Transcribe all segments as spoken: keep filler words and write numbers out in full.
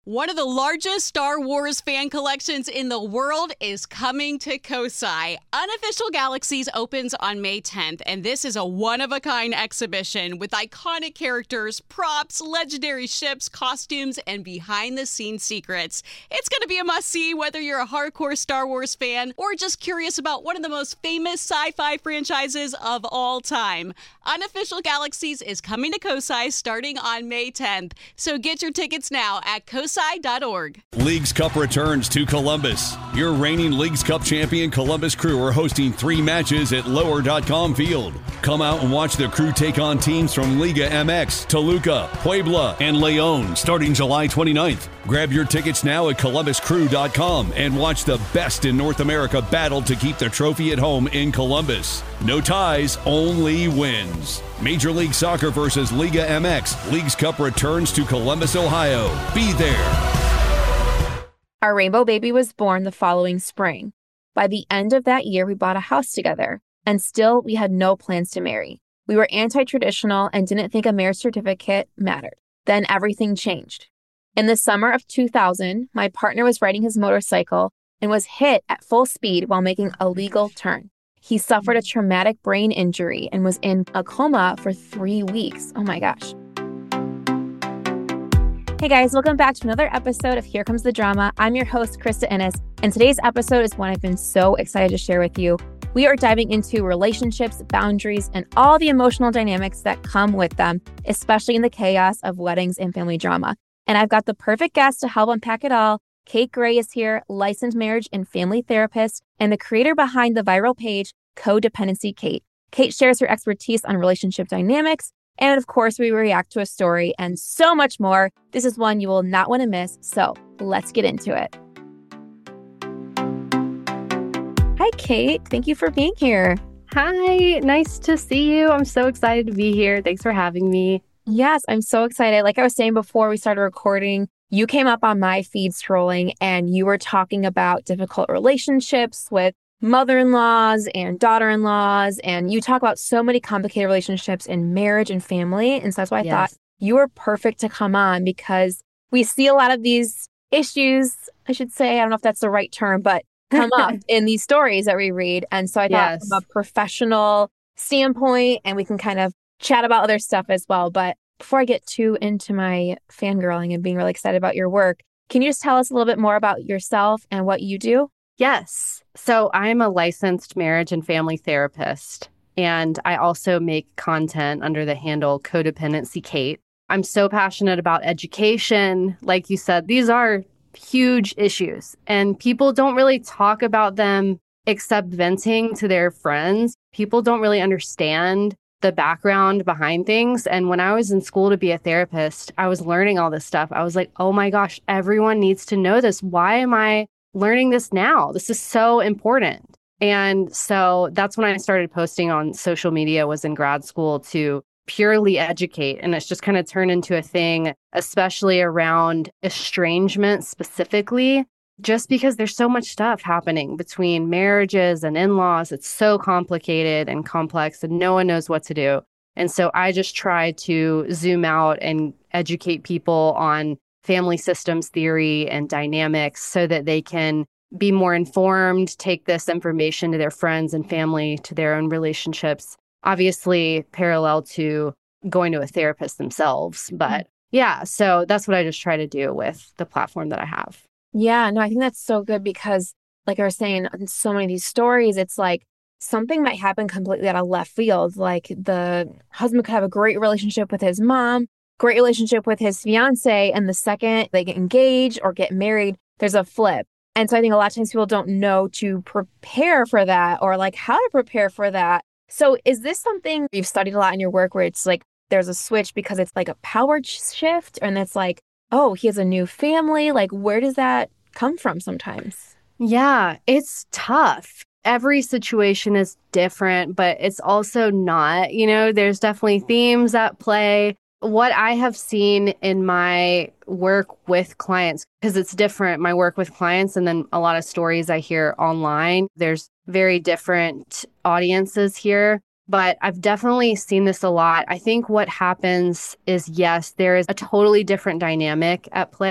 One of the largest Star Wars fan collections in the world is coming to Cosi. Unofficial Galaxies opens on May tenth, and this is a one-of-a-kind exhibition with iconic characters, props, legendary ships, costumes, and behind-the-scenes secrets. It's going to be a must-see whether you're a hardcore Star Wars fan or just curious about one of the most famous sci-fi franchises of all time. Unofficial Galaxies is coming to Cosi starting on May tenth, so get your tickets now at cosi dot org. Leagues Cup returns to Columbus. Your reigning Leagues Cup champion Columbus Crew are hosting three matches at lower dot com Field. Come out and watch the Crew take on teams from Liga M X, Toluca, Puebla, and Leon starting July twenty-ninth. Grab your tickets now at columbus crew dot com and watch the best in North America battle to keep the trophy at home in Columbus. No ties, only wins. Major League Soccer versus Liga M X. Leagues Cup returns to Columbus, Ohio. Be there. Our rainbow baby was born the following spring. By the end of that year, we bought a house together, and still we had no plans to marry. We were anti-traditional and didn't think a marriage certificate mattered. Then everything changed. In the summer of two thousand, my partner was riding his motorcycle and was hit at full speed while making a legal turn. He suffered a traumatic brain injury and was in a coma for three weeks. Oh my gosh. Hey guys, welcome back to another episode of Here Comes the Drama. I'm your host, Krista Ennis, and today's episode is one I've been so excited to share with you. We are diving into relationships, boundaries, and all the emotional dynamics that come with them, especially in the chaos of weddings and family drama. And I've got the perfect guest to help unpack it all. Kate Gray is here, licensed marriage and family therapist, and the creator behind the viral page, Codependency Kate. Kate shares her expertise on relationship dynamics, and of course, we react to a story and so much more. This is one you will not want to miss, so let's get into it. Hi, Kate. Thank you for being here. Hi, nice to see you. I'm so excited to be here. Thanks for having me. Yes, I'm so excited. Like I was saying before we started recording, you came up on my feed scrolling and you were talking about difficult relationships with mother-in-laws and daughter-in-laws. And you talk about so many complicated relationships in marriage and family. And so that's why I yes. thought you were perfect to come on because we see a lot of these issues, I should say, I don't know if that's the right term, but come up in these stories that we read. And so I thought yes. from a professional standpoint, and we can kind of chat about other stuff as well. But before I get too into my fangirling and being really excited about your work, can you just tell us a little bit more about yourself and what you do? Yes. So I'm a licensed marriage and family therapist, and I also make content under the handle Codependency Kate. I'm so passionate about education. Like you said, these are huge issues, and people don't really talk about them except venting to their friends. People don't really understand the background behind things. And when I was in school to be a therapist, I was learning all this stuff. I was like, oh my gosh, everyone needs to know this. Why am I learning this now? This is so important. And so that's when I started posting on social media, was in grad school, to purely educate. And it's just kind of turned into a thing, especially around estrangement specifically, just because there's so much stuff happening between marriages and in-laws. It's so complicated and complex and no one knows what to do. And so I just try to zoom out and educate people on family systems theory and dynamics so that they can be more informed, take this information to their friends and family, to their own relationships, obviously parallel to going to a therapist themselves. But yeah, so that's what I just try to do with the platform that I have. Yeah, no, I think that's so good because, like I was saying, in so many of these stories, it's like something might happen completely out of left field. Like the husband could have a great relationship with his mom, great relationship with his fiance, and the second they get engaged or get married, there's a flip. And so I think a lot of times people don't know to prepare for that or like how to prepare for that. So is this something you've studied a lot in your work where it's like there's a switch because it's like a power shift and it's like, oh, he has a new family? Like, where does that come from sometimes? Yeah, it's tough. Every situation is different, but it's also not. You know, there's definitely themes at play. What I have seen in my work with clients, because it's different, my work with clients and then a lot of stories I hear online, there's very different audiences here. But I've definitely seen this a lot. I think what happens is, yes, there is a totally different dynamic at play.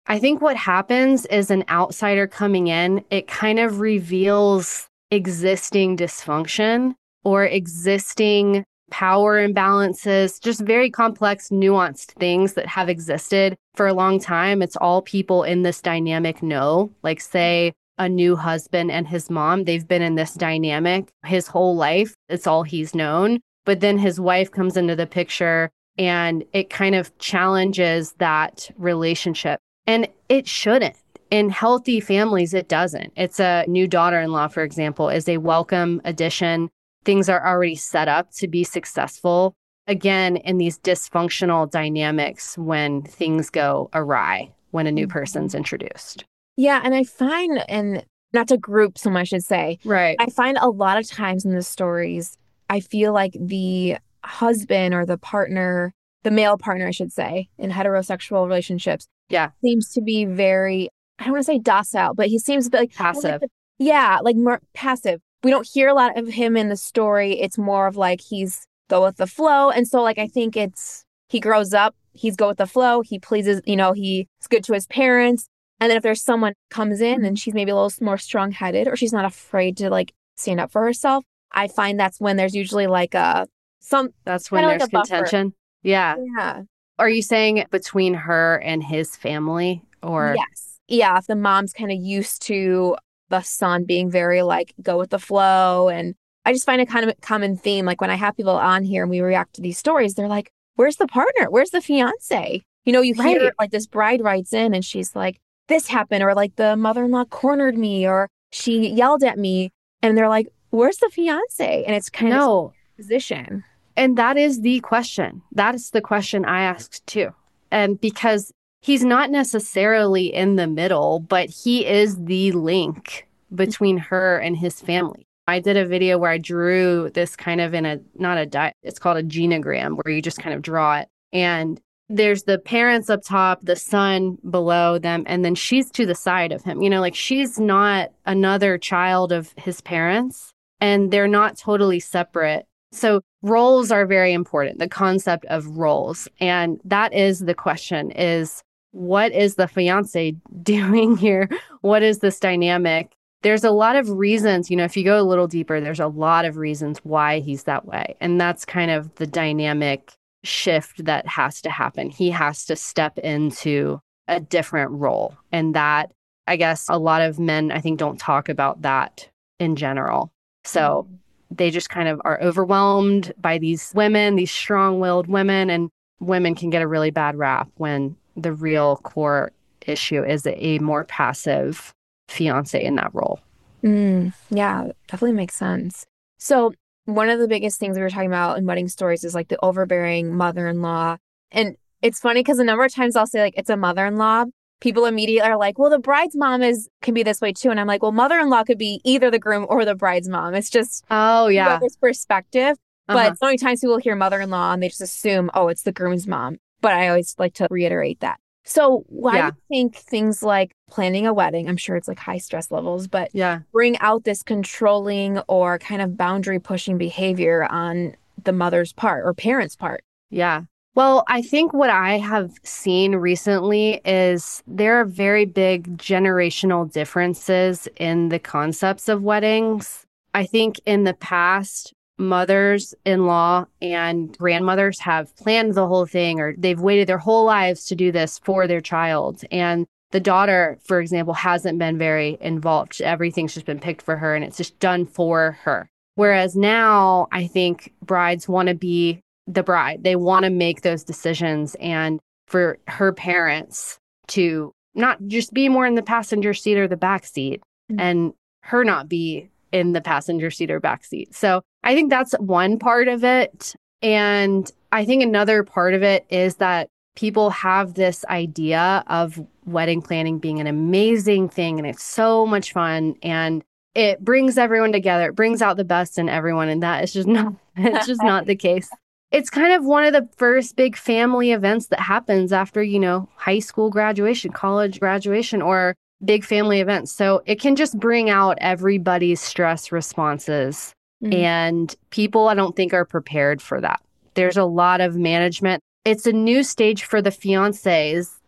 I think what happens is an outsider coming in, it kind of reveals existing dysfunction or existing power imbalances, just very complex, nuanced things that have existed for a long time. It's all people in this dynamic know, like say a new husband and his mom, they've been in this dynamic his whole life. It's all he's known. But then his wife comes into the picture and it kind of challenges that relationship. And it shouldn't. In healthy families, it doesn't. It's a new daughter-in-law, for example, is a welcome addition. Things are already set up to be successful. Again, in these dysfunctional dynamics when things go awry, when a new person's introduced. Yeah. And I find, and not to group so much, I should say, right. I find a lot of times in the stories, I feel like the husband or the partner, the male partner, I should say, in heterosexual relationships, yeah, seems to be very, I don't want to say docile, but he seems to be like passive. Like, yeah, like more passive. We don't hear a lot of him in the story. It's more of like he's go with the flow. And so like I think it's he grows up, he's go with the flow, he pleases, you know, he's good to his parents. And then if there's someone comes in and she's maybe a little more strong-headed or she's not afraid to like stand up for herself, I find that's when there's usually like a some that's when there's like contention. Yeah. Yeah. Are you saying between her and his family or yes. Yeah, if the mom's kind of used to the son being very like go with the flow. And I just find a kind of a common theme. Like when I have people on here and we react to these stories, they're like, where's the partner? Where's the fiance? You know, you hear right. like this bride writes in and she's like, this happened, or like the mother-in-law cornered me, or she yelled at me. And they're like, where's the fiance? And it's kind no. of position. And that is the question. That is the question I asked too. And because he's not necessarily in the middle, but he is the link between her and his family. I did a video where I drew this kind of in a, not a di it's called a genogram, where you just kind of draw it. And there's the parents up top, the son below them, and then she's to the side of him. You know, like she's not another child of his parents, and they're not totally separate. So roles are very important, the concept of roles. And that is the question is, what is the fiance doing here? What is this dynamic? There's a lot of reasons, you know, if you go a little deeper, there's a lot of reasons why he's that way. And that's kind of the dynamic shift that has to happen. He has to step into a different role. And that, I guess, a lot of men, I think, don't talk about that in general. So they just kind of are overwhelmed by these women, these strong-willed women, and women can get a really bad rap when the real core issue is a more passive fiance in that role. Mm, yeah, definitely makes sense. So one of the biggest things we were talking about in wedding stories is like the overbearing mother-in-law. And it's funny because a number of times I'll say like it's a mother-in-law. People immediately are like, well, the bride's mom is can be this way too. And I'm like, well, mother-in-law could be either the groom or the bride's mom. It's just oh yeah, this perspective. Uh-huh. But so many times people hear mother-in-law and they just assume, oh, it's the groom's mom. But I always like to reiterate that. So why yeah. do you think things like planning a wedding, I'm sure it's like high stress levels, but yeah. bring out this controlling or kind of boundary pushing behavior on the mother's part or parents' part? Yeah. Well, I think what I have seen recently is there are very big generational differences in the concepts of weddings. I think in the past, mothers-in-law and grandmothers have planned the whole thing, or they've waited their whole lives to do this for their child. And the daughter, for example, hasn't been very involved. Everything's just been picked for her and it's just done for her. Whereas now I think brides want to be the bride. They want to make those decisions, and for her parents to not just be more in the passenger seat or the back seat, mm-hmm. and her not be in the passenger seat or back seat. So I think that's one part of it. And I think another part of it is that people have this idea of wedding planning being an amazing thing, and it's so much fun, and it brings everyone together. It brings out the best in everyone. And that is just not, it's just not the case. It's kind of one of the first big family events that happens after, you know, high school graduation, college graduation, or big family events. So it can just bring out everybody's stress responses. Mm-hmm. And people, I don't think, are prepared for that. There's a lot of management. It's a new stage for the fiancés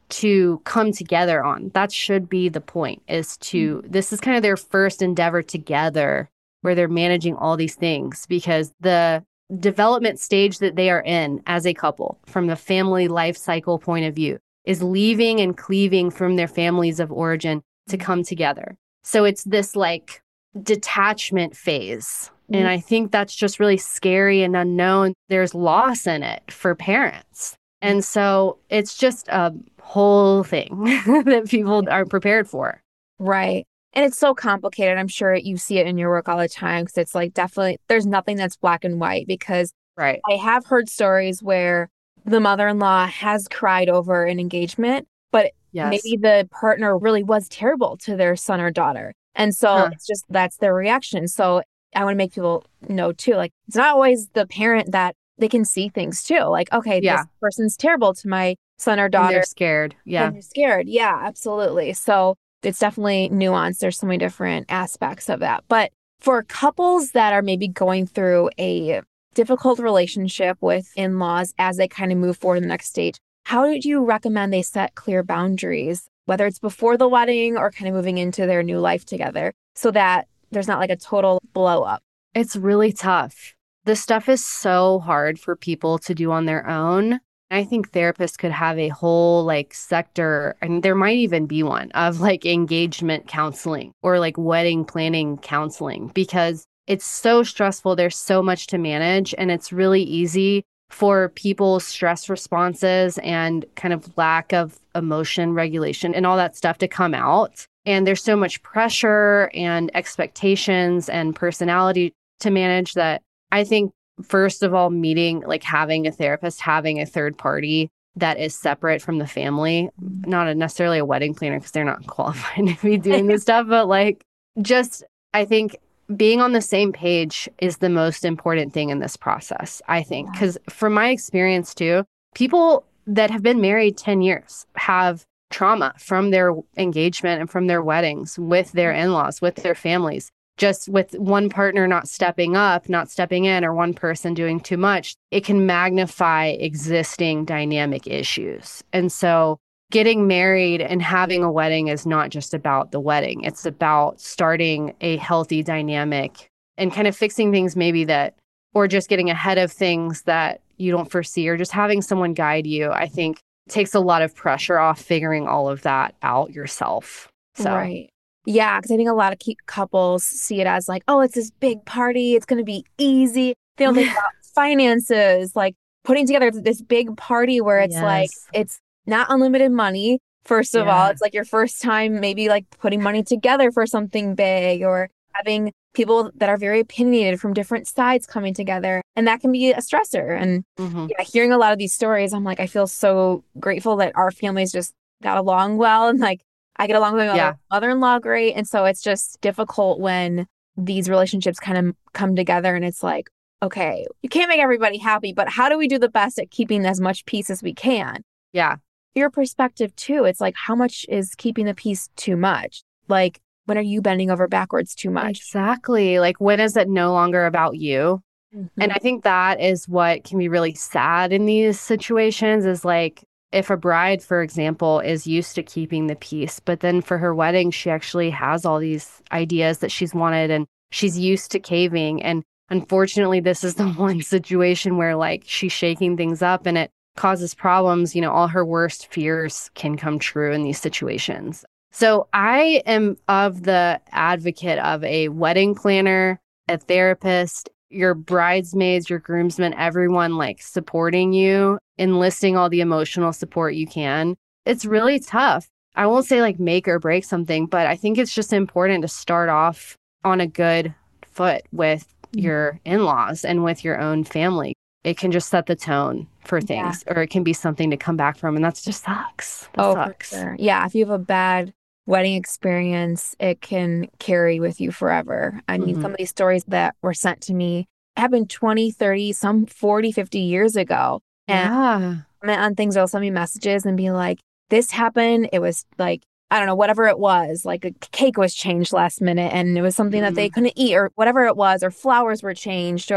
to come together on. That should be the point, is to, this is kind of their first endeavor together where they're managing all these things, because the development stage that they are in as a couple from the family life cycle point of view is leaving and cleaving from their families of origin to come together. So it's this like detachment phase. And I think that's just really scary and unknown. There's loss in it for parents. And so it's just a whole thing that people aren't prepared for. Right. And it's so complicated. I'm sure you see it in your work all the time, because it's like definitely there's nothing that's black and white, because right. I have heard stories where the mother-in-law has cried over an engagement, but yes. maybe the partner really was terrible to their son or daughter. And so huh. it's just that's their reaction. So I want to make people know too, like it's not always the parent that they can see things too. Like, okay, yeah. this person's terrible to my son or daughter. And they're scared. Yeah. And they're scared. Yeah, absolutely. So it's definitely nuanced. There's so many different aspects of that. But for couples that are maybe going through a difficult relationship with in-laws as they kind of move forward in the next stage, how would you recommend they set clear boundaries, whether it's before the wedding or kind of moving into their new life together, so that there's not like a total blow up? It's really tough. This stuff is so hard for people to do on their own. I think therapists could have a whole like sector, and there might even be one, of like engagement counseling or like wedding planning counseling, because it's so stressful. There's so much to manage, and it's really easy for people's stress responses and kind of lack of emotion regulation and all that stuff to come out. And there's so much pressure and expectations and personality to manage that I think, first of all, meeting, like having a therapist, having a third party that is separate from the family, not a, necessarily a wedding planner because they're not qualified to be doing this stuff, but like just, I think being on the same page is the most important thing in this process, I think. Because from my experience too, people that have been married ten years have trauma from their engagement and from their weddings with their in-laws, with their families. Just with one partner not stepping up, not stepping in, or one person doing too much, it can magnify existing dynamic issues. And so getting married and having a wedding is not just about the wedding. It's about starting a healthy dynamic and kind of fixing things maybe that, or just getting ahead of things that you don't foresee, or just having someone guide you, I think takes a lot of pressure off figuring all of that out yourself. So. Right. Yeah, because I think a lot of couples see it as like, oh, it's this big party. It's going to be easy. They don't think about finances, like putting together this big party where it's yes. like, it's not unlimited money. First of yeah. all, it's like your first time maybe like putting money together for something big, or having people that are very opinionated from different sides coming together. And that can be a stressor. And mm-hmm. yeah, hearing a lot of these stories, I'm like, I feel so grateful that our families just got along well. And like, I get along with my yeah. mother-in-law great. And so it's just difficult when these relationships kind of come together and it's like, okay, you can't make everybody happy, but how do we do the best at keeping as much peace as we can? Yeah. Your perspective too, it's like, how much is keeping the peace too much? Like, when are you bending over backwards too much? Exactly. Like, when is it no longer about you? Mm-hmm. And I think that is what can be really sad in these situations, is like, if a bride, for example, is used to keeping the peace, but then for her wedding, she actually has all these ideas that she's wanted and she's used to caving. And unfortunately, this is the one situation where like she's shaking things up and it causes problems. You know, all her worst fears can come true in these situations. So I am of the advocate of a wedding planner, a therapist, your bridesmaids, your groomsmen, everyone like supporting you, enlisting all the emotional support you can. It's really tough. I won't say like make or break something, but I think it's just important to start off on a good foot with mm-hmm. your in-laws and with your own family. It can just set the tone for things, yeah. or it can be something to come back from. And that's just sucks. That oh, sucks. For sure. Yeah. If you have a bad wedding experience, it can carry with you forever. I mean, mm-hmm. some of these stories that were sent to me happened twenty, thirty, some forty, fifty years ago. And yeah. comment on things, they'll send me messages and be like, this happened. It was like, I don't know, whatever it was, like a cake was changed last minute and it was something mm-hmm. that they couldn't eat or whatever it was, or flowers were changed, or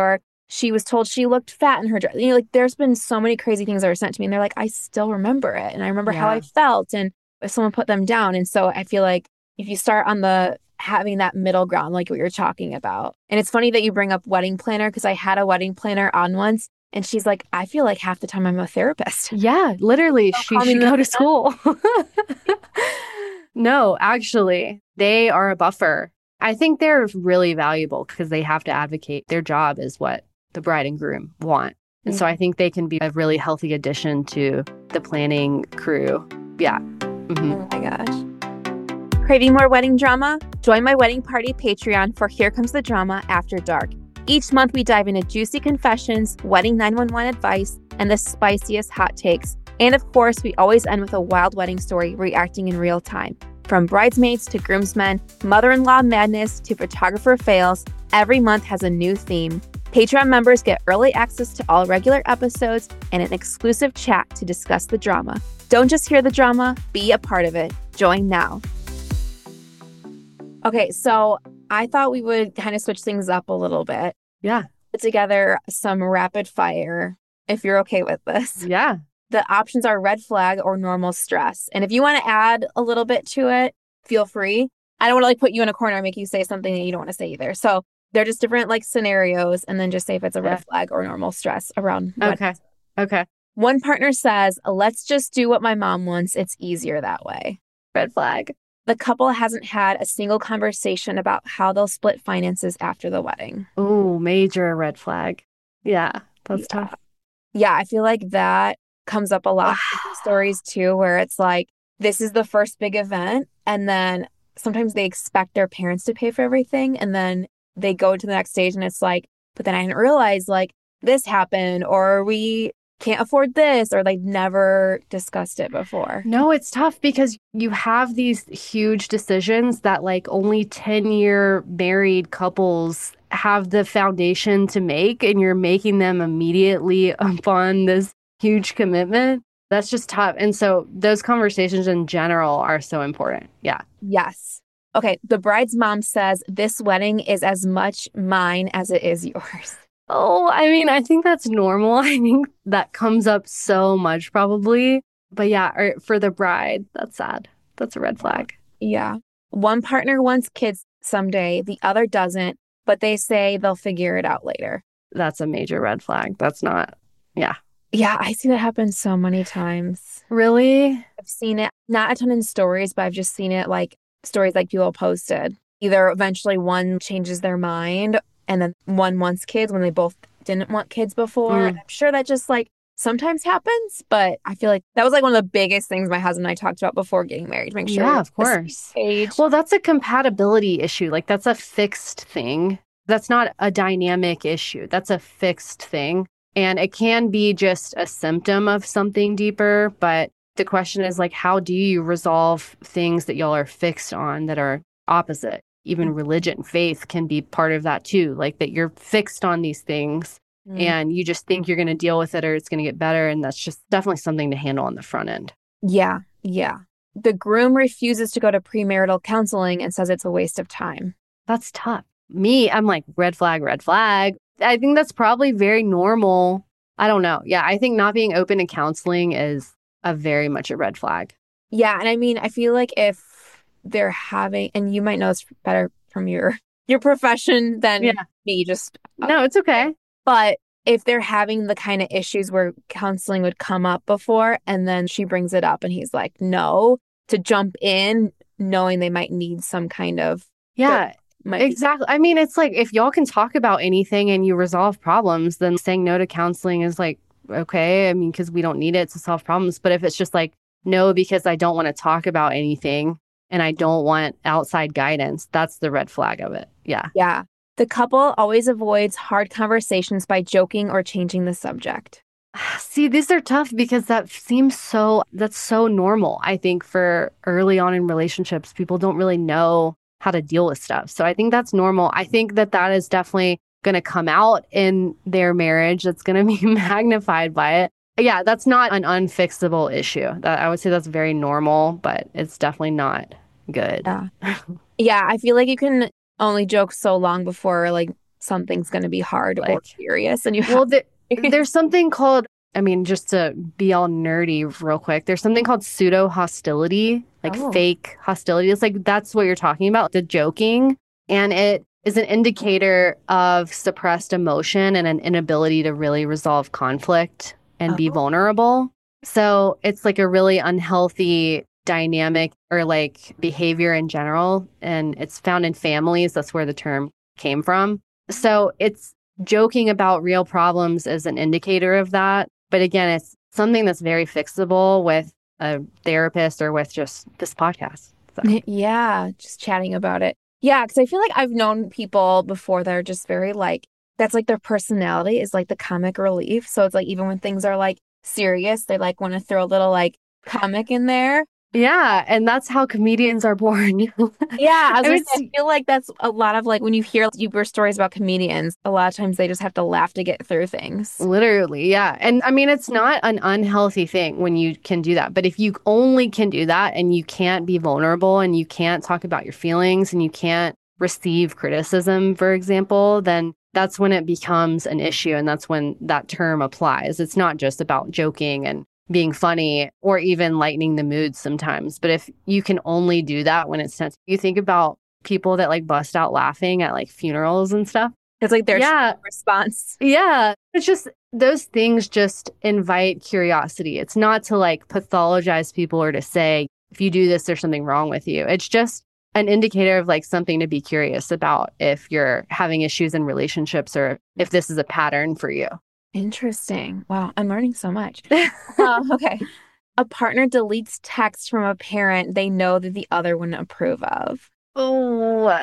she was told she looked fat in her dress. You know, like there's been so many crazy things that are sent to me and they're like, I still remember it. And I remember how Yeah. I felt. And if someone put them down. And so I feel like if you start on the having that middle ground, like what you're talking about. And it's funny that you bring up wedding planner because I had a wedding planner on once and she's like, I feel like half the time I'm a therapist. Yeah, literally. Don't She call me should go to nothing. school. No, actually, they are a buffer. I think they're really valuable because they have to advocate. Their job is what the bride and groom want. And so I think they can be a really healthy addition to the planning crew. Yeah. Mhm. Oh my gosh. Craving more wedding drama? Join my wedding party Patreon for Here Comes the Drama After Dark. Each month we dive into juicy confessions, wedding nine one one advice, and the spiciest hot takes. And of course, we always end with a wild wedding story reacting in real time. From bridesmaids to groomsmen, mother-in-law madness to photographer fails, every month has a new theme. Patreon members get early access to all regular episodes and an exclusive chat to discuss the drama. Don't just hear the drama, be a part of it. Join now. Okay, so I thought we would kind of switch things up a little bit. Yeah. Put together some rapid fire, if you're okay with this. Yeah. The options are red flag or normal stress. And if you want to add a little bit to it, feel free. I don't want to like put you in a corner and make you say something that you don't want to say either. So they're just different like scenarios and then just say if it's a Yeah. red flag or normal stress around what. Okay. Okay. One partner says, let's just do what my mom wants. It's easier that way. Red flag. The couple hasn't had a single conversation about how they'll split finances after the wedding. Oh, major red flag. Yeah. That's Yeah. tough. Yeah, I feel like that comes up a lot in these stories too, where it's like, this is the first big event. And then sometimes they expect their parents to pay for everything. And then they go to the next stage and it's like, but then I didn't realize like this happened or we can't afford this or they've never discussed it before. No, it's tough because you have these huge decisions that like only ten year married couples have the foundation to make, and you're making them immediately upon this huge commitment. That's just tough. And so those conversations in general are so important. Yeah. Yes. Okay. The bride's mom says this wedding is as much mine as it is yours. Oh, I mean, I think that's normal. I think that comes up so much probably. But yeah, or for the bride, that's sad. That's a red flag. Yeah. One partner wants kids someday, the other doesn't, but they say they'll figure it out later. That's a major red flag. That's not, yeah. Yeah, I see that happen so many times. Really? I've seen it, not a ton in stories, but I've just seen it like stories like people posted. Either eventually one changes their mind and then one wants kids when they both didn't want kids before. Mm. And I'm sure that just like sometimes happens, but I feel like that was like one of the biggest things my husband and I talked about before getting married. Make sure. Yeah, of we're on the course. same page. Well, that's a compatibility issue. Like that's a fixed thing. That's not a dynamic issue. That's a fixed thing. And it can be just a symptom of something deeper. But the question is like, how do you resolve things that y'all are fixed on that are opposite? Even religion, faith can be part of that too. Like that you're fixed on these things Mm. and you just think you're going to deal with it or it's going to get better. And that's just definitely something to handle on the front end. Yeah, yeah. The groom refuses to go to premarital counseling and says it's a waste of time. That's tough. Me, I'm like, red flag, red flag. I think that's probably very normal. I don't know. Yeah, I think not being open to counseling is a very much a red flag. Yeah, and I mean, I feel like if they're having, and you might know this better from your your profession than Yeah. me, just No, it's okay. but if they're having the kind of issues where counseling would come up before and then she brings it up and he's like, no, to jump in knowing they might need some kind of Yeah, might be- exactly. I mean, it's like if y'all can talk about anything and you resolve problems, then saying no to counseling is like, okay. I mean, because we don't need it to solve problems. But if it's just like, no, because I don't want to talk about anything and I don't want outside guidance, that's the red flag of it. Yeah. Yeah. The couple always avoids hard conversations by joking or changing the subject. See, these are tough because that seems so, that's so normal. I think for early on in relationships, people don't really know how to deal with stuff. So I think that's normal. I think that that is definitely going to come out in their marriage. That's going to be magnified by it. Yeah, that's not an unfixable issue. That I would say that's very normal, but it's definitely not good. Yeah. Yeah, I feel like you can only joke so long before like something's going to be hard Like, or serious. And you well, have there, there's something called, I mean, just to be all nerdy real quick, there's something called pseudo hostility, like Oh. fake hostility. It's like, that's what you're talking about, the joking. And it is an indicator of suppressed emotion and an inability to really resolve conflict and be Oh. vulnerable. So it's like a really unhealthy dynamic or like behavior in general. And it's found in families. That's where the term came from. So it's joking about real problems is an indicator of that. But again, it's something that's very fixable with a therapist or with just this podcast. So. Yeah, just chatting about it. Yeah, because I feel like I've known people before that are just very like, that's like their personality is like the comic relief. So it's like even when things are like serious, they like want to throw a little like comic in there. Yeah, and that's how comedians are born. Yeah, I was I gonna mean, say, I feel like that's a lot of like when you hear super stories about comedians, a lot of times they just have to laugh to get through things. Literally, yeah. And I mean, it's not an unhealthy thing when you can do that. But if you only can do that and you can't be vulnerable and you can't talk about your feelings and you can't receive criticism, for example, then that's when it becomes an issue. And that's when that term applies. It's not just about joking and being funny or even lightening the mood sometimes. But if you can only do that when it's sensitive, you think about people that like bust out laughing at like funerals and stuff. It's like their Yeah. response. Yeah. It's just those things just invite curiosity. It's not to like pathologize people or to say, if you do this, there's something wrong with you. It's just an indicator of like something to be curious about if you're having issues in relationships or if this is a pattern for you. Interesting. Wow, I'm learning so much. uh, okay. A partner deletes text from a parent they know that the other wouldn't approve of. Oh,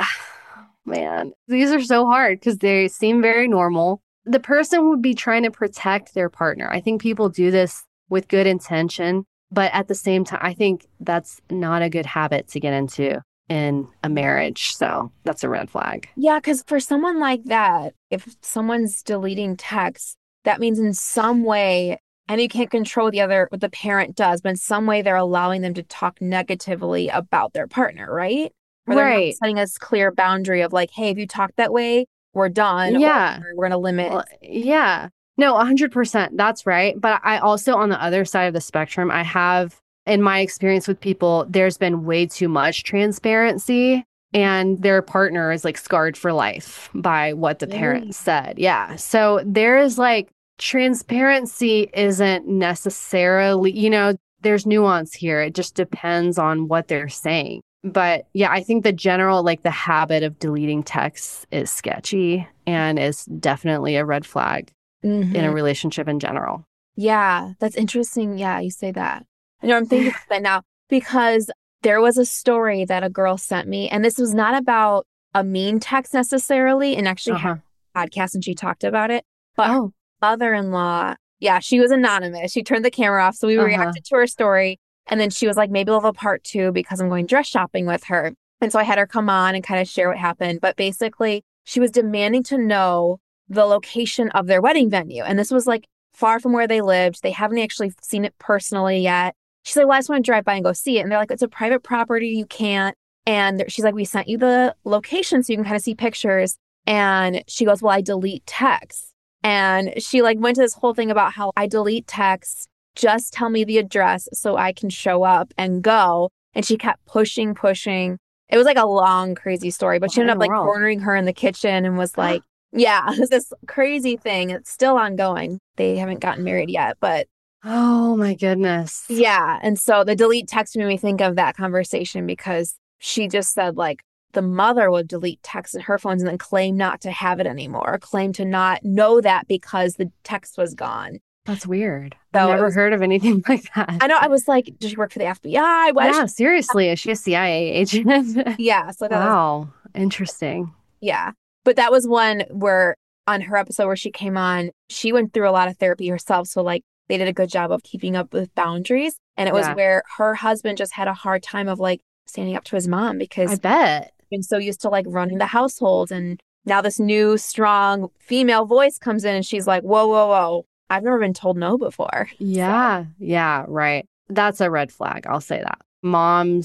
man. These are so hard because they seem very normal. The person would be trying to protect their partner. I think people do this with good intention, but at the same time, I think that's not a good habit to get into in a marriage. So that's a red flag. Yeah, because for someone like that, if someone's deleting text, that means in some way, and you can't control the other, what the parent does, but in some way they're allowing them to talk negatively about their partner, right? Or they're not Right. setting a clear boundary of like, hey, if you talk that way, we're done. Yeah. Or we're going to limit. Well, yeah. No, one hundred percent. That's right. But I also, on the other side of the spectrum, I have, in my experience with people, there's been way too much transparency and their partner is like scarred for life by what the Really? parent said. Yeah. So there is like transparency isn't necessarily, you know, there's nuance here. It just depends on what they're saying. But yeah, I think the general, like the habit of deleting texts is sketchy and is definitely a red flag Mhm. in a relationship in general. Yeah, that's interesting. Yeah, you say that. I know I'm thinking about that now because there was a story that a girl sent me, and this was not about a mean text necessarily, and actually Uh-huh. had a podcast and she talked about it. But Oh, her mother-in-law, yeah, she was anonymous. She turned the camera off, so we Uh-huh. reacted to her story. And then she was like, maybe we'll have a part two because I'm going dress shopping with her. And so I had her come on and kind of share what happened. But basically, she was demanding to know the location of their wedding venue. And this was like far from where they lived. They haven't actually seen it personally yet. She's like, well, I just want to drive by and go see it. And they're like, it's a private property. You can't. And she's like, we sent you the location so you can kind of see pictures. And she goes, well, I delete texts. And she like went to this whole thing about how I delete texts. Just tell me the address so I can show up and go. And she kept pushing, pushing. It was like a long, crazy story, but she What ended in up the like world? cornering her in the kitchen and was like, yeah, it was this crazy thing. It's still ongoing. They haven't gotten married yet, but Oh my goodness. yeah. And so the delete text made me think of that conversation because she just said like the mother would delete text in her phones and then claim not to have it anymore, claim to not know that because the text was gone. That's weird. So I've it never was- heard of anything like that. I know. I was like, does she work for the F B I? Why does Yeah, seriously. Is she a C I A agent? she- yeah. So that was, Wow. Interesting. yeah. But that was one where on her episode where she came on, she went through a lot of therapy herself. So like they did a good job of keeping up with boundaries. And it was Yeah. where her husband just had a hard time of like standing up to his mom because I bet. he's been so used to like running the household. And now this new strong female voice comes in and she's like, whoa, whoa, whoa. I've never been told no before. Yeah. Yeah. Right. That's a red flag. I'll say that. Moms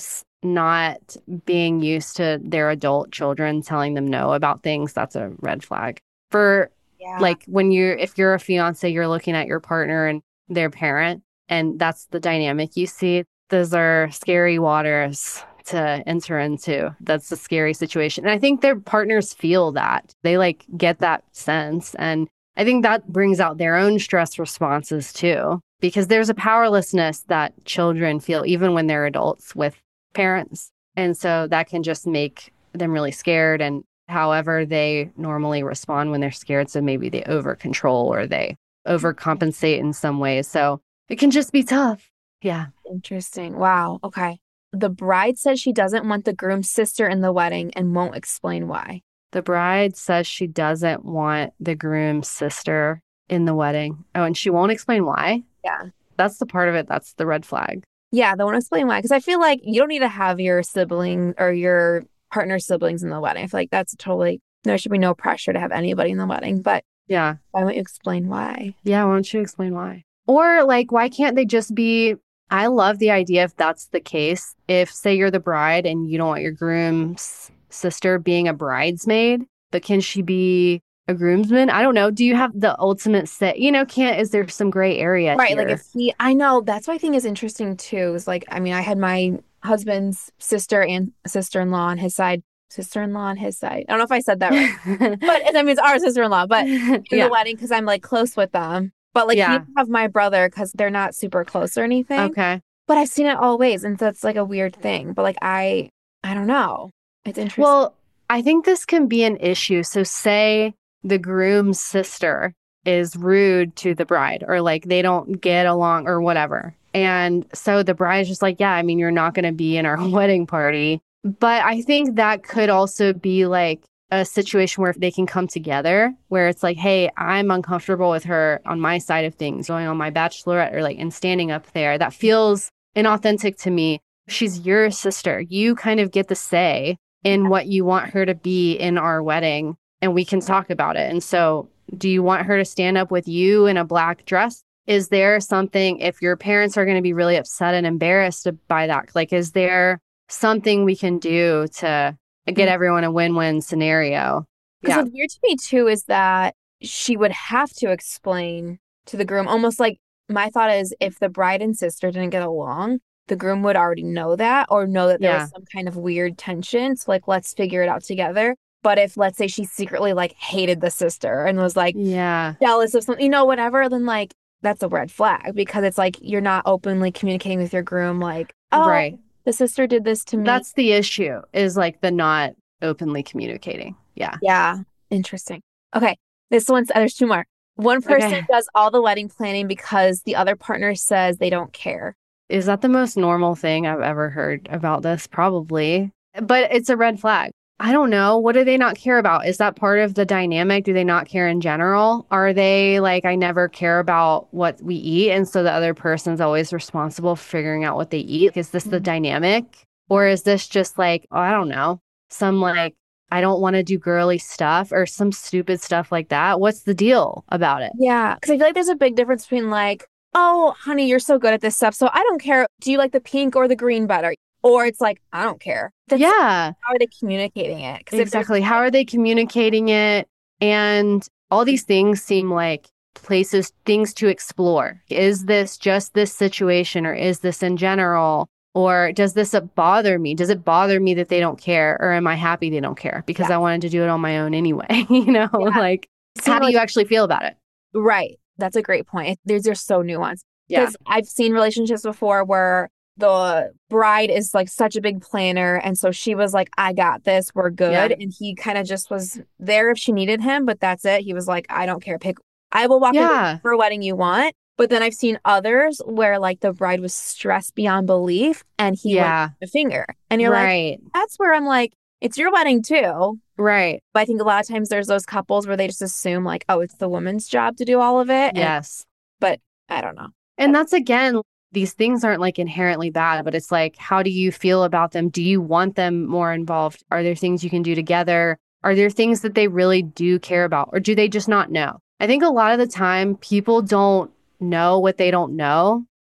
not being used to their adult children telling them no about things, that's a red flag. For Yeah. like when you're, if you're a fiance, you're looking at your partner and their parent, and that's the dynamic you see. Those are scary waters to enter into. That's a scary situation. And I think their partners feel that. They like get that sense. And I think that brings out their own stress responses too, because there's a powerlessness that children feel even when they're adults with parents. And so that can just make them really scared, and however they normally respond when they're scared. So maybe they over control or they overcompensate in some ways. So it can just be tough. Yeah. Interesting. Wow. Okay. The bride says she doesn't want the groom's sister in the wedding and won't explain why. The bride says she doesn't want the groom's sister in the wedding. Oh, and she won't explain why? Yeah. That's the part of it. That's the red flag. Yeah, they won't explain why. Because I feel like you don't need to have your sibling or your partner's siblings in the wedding. I feel like that's totally, there should be no pressure to have anybody in the wedding. But yeah, why won't you explain why? Yeah, why don't you explain why? Or like, why can't they just be, I love the idea if that's the case. If, say, you're the bride and you don't want your groom's sister being a bridesmaid, but can she be a groomsman? I don't know. Do you have the ultimate say? You know, can't, is there some gray area Right. here? Like if he, I know that's what I think is interesting too. Is like, I mean, I had my husband's sister and sister-in-law on his side, sister-in-law on his side. I don't know if I said that right, but I mean, it's our sister-in-law, but in yeah. the wedding, because I'm like close with them. But like, Yeah. you have my brother because they're not super close or anything. Okay. But I've seen it all ways. And so it's like a weird thing. But like, I, I don't know. It's interesting. Well, I think this can be an issue. So say the groom's sister is rude to the bride, or like they don't get along or whatever. And so the bride's just like, yeah, I mean, you're not going to be in our wedding party. But I think that could also be like a situation where they can come together, where it's like, hey, I'm uncomfortable with her on my side of things, going on my bachelorette or like and standing up there. That feels inauthentic to me. She's your sister. You kind of get the say in what you want her to be in our wedding, and we can talk about it. And so do you want her to stand up with you in a black dress? Is there something, if your parents are going to be really upset and embarrassed by that, like, is there something we can do to get everyone a win-win scenario? Because Yeah. what's weird to me too is that she would have to explain to the groom, almost like my thought is if the bride and sister didn't get along, the groom would already know that or know that there Yeah. was some kind of weird tension. So like, let's figure it out together. But if, let's say, she secretly like hated the sister and was like Yeah. jealous of something, you know, whatever, then like that's a red flag, because it's like you're not openly communicating with your groom, like, oh, Right. the sister did this to me. That's the issue, is like the not openly communicating. Yeah. Yeah. Interesting. Okay. This one's, there's two more. One person Okay. does all the wedding planning because the other partner says they don't care. Is that the most normal thing I've ever heard about this? Probably. But it's a red flag. I don't know. What do they not care about? Is that part of the dynamic? Do they not care in general? Are they like, I never care about what we eat, and so the other person's always responsible for figuring out what they eat? Is this the dynamic? Or is this just like, oh, I don't know, some like, I don't want to do girly stuff or some stupid stuff like that? What's the deal about it? Yeah. Because I feel like there's a big difference between like, oh, honey, you're so good at this stuff, so I don't care. Do you like the pink or the green better? Or it's like, I don't care. That's, Yeah. how are they communicating it? 'Cause if there's- Exactly. How are they communicating it? And all these things seem like places, things to explore. Is this just this situation, or is this in general? Or does this bother me? Does it bother me that they don't care? Or am I happy they don't care because Yeah. I wanted to do it on my own anyway? You know, Yeah. like, Seem how do like- you actually feel about it? Right. That's a great point. These are so nuanced. Yeah. Because I've seen relationships before where the bride is like such a big planner. And so she was like, I got this. We're good. Yeah. And he kind of just was there if she needed him. But that's it. He was like, I don't care. Pick. I will walk Yeah. into a wedding you want. But then I've seen others where like the bride was stressed beyond belief and he Yeah. went a finger. And you're like, Right. that's where I'm like, it's your wedding too. Right. But I think a lot of times there's those couples where they just assume like, oh, it's the woman's job to do all of it. And Yes. I don't know. And that's, again, these things aren't like inherently bad, but it's like, how do you feel about them? Do you want them more involved? Are there things you can do together? Are there things that they really do care about? Or do they just not know? I think a lot of the time people don't know what they don't know.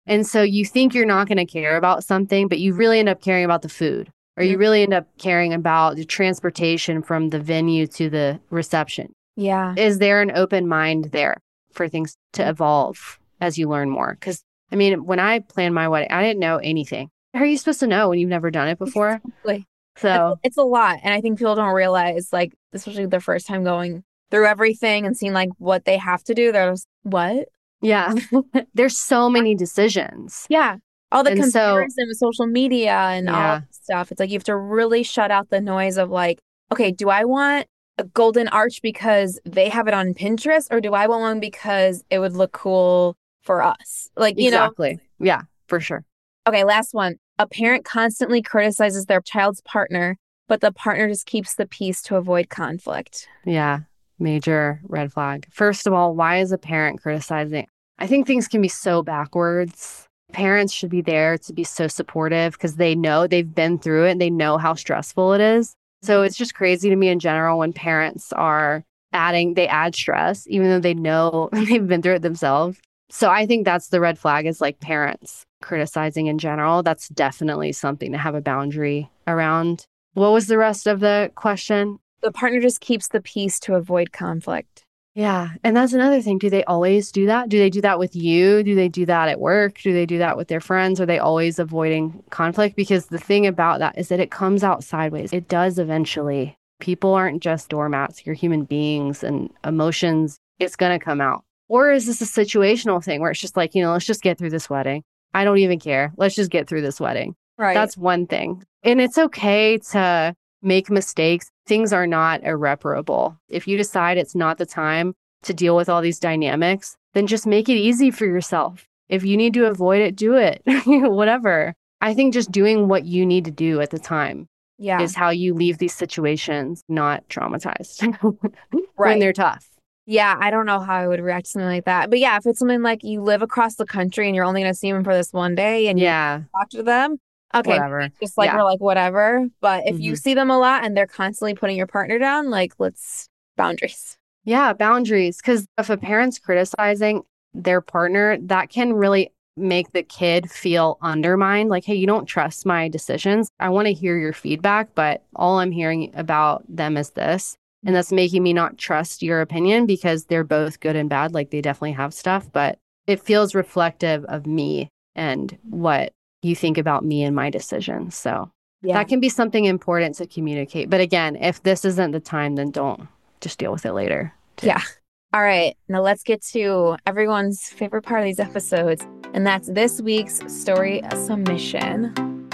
And so you think you're not going to care about something, but you really end up caring about the food, or you really end up caring about the transportation from the venue to the reception. Yeah. Is there an open mind there for things to evolve as you learn more? Because, I mean, when I planned my wedding, I didn't know anything. How are you supposed to know when you've never done it before? Exactly. So it's, it's a lot. And I think people don't realize, like, especially the first time going through everything and seeing like what they have to do. They're just, what? yeah, there's so many decisions. Yeah. All the And so- comparison with social media and all Yeah. that stuff. It's like you have to really shut out the noise of like, okay, do I want a golden arch because they have it on Pinterest, or do I want one because it would look cool for us? Like, you Exactly. Yeah, for sure. know, okay, last one. A parent constantly criticizes their child's partner, but the partner just keeps the peace to avoid conflict. Yeah, major red flag. First of all, why is a parent criticizing? I think things can be so backwards. Parents should be there to be so supportive because they know they've been through it and they know how stressful it is. So it's just crazy to me in general when parents are adding, they add stress, even though they know they've been through it themselves. So I think that's the red flag, is like parents criticizing in general. That's definitely something to have a boundary around. What was the rest of the question? The partner just keeps the peace to avoid conflict. Yeah. And that's another thing. Do they always do that? Do they do that with you? Do they do that at work? Do they do that with their friends? Are they always avoiding conflict? Because the thing about that is that it comes out sideways. It does eventually. People aren't just doormats. You're human beings, and emotions, it's going to come out. Or is this a situational thing where it's just like, you know, let's just get through this wedding. I don't even care. Let's just get through this wedding. Right. That's one thing. And it's okay to make mistakes. Things are not irreparable. If you decide it's not the time to deal with all these dynamics, then just make it easy for yourself. If you need to avoid it, do it. Whatever. I think just doing what you need to do at the time yeah. is how you leave these situations not traumatized when Right. they're tough. Yeah, I don't know how I would react to something like that. But yeah, if it's something like you live across the country and you're only going to see them for this one day and Yeah. you talk to them, okay, Whatever. just like Yeah. we're like, whatever. But if you Mhm. see them a lot and they're constantly putting your partner down, like, let's boundaries. Yeah, boundaries. Because if a parent's criticizing their partner, that can really make the kid feel undermined. Like, hey, you don't trust my decisions. I want to hear your feedback, but all I'm hearing about them is this. And that's making me not trust your opinion, because they're both good and bad. Like, they definitely have stuff, but it feels reflective of me and what you think about me and my decisions. So Yeah. that can be something important to communicate. But again, if this isn't the time, then don't. Just deal with it later. Yeah. All right. Now let's get to everyone's favorite part of these episodes, and that's this week's story submission.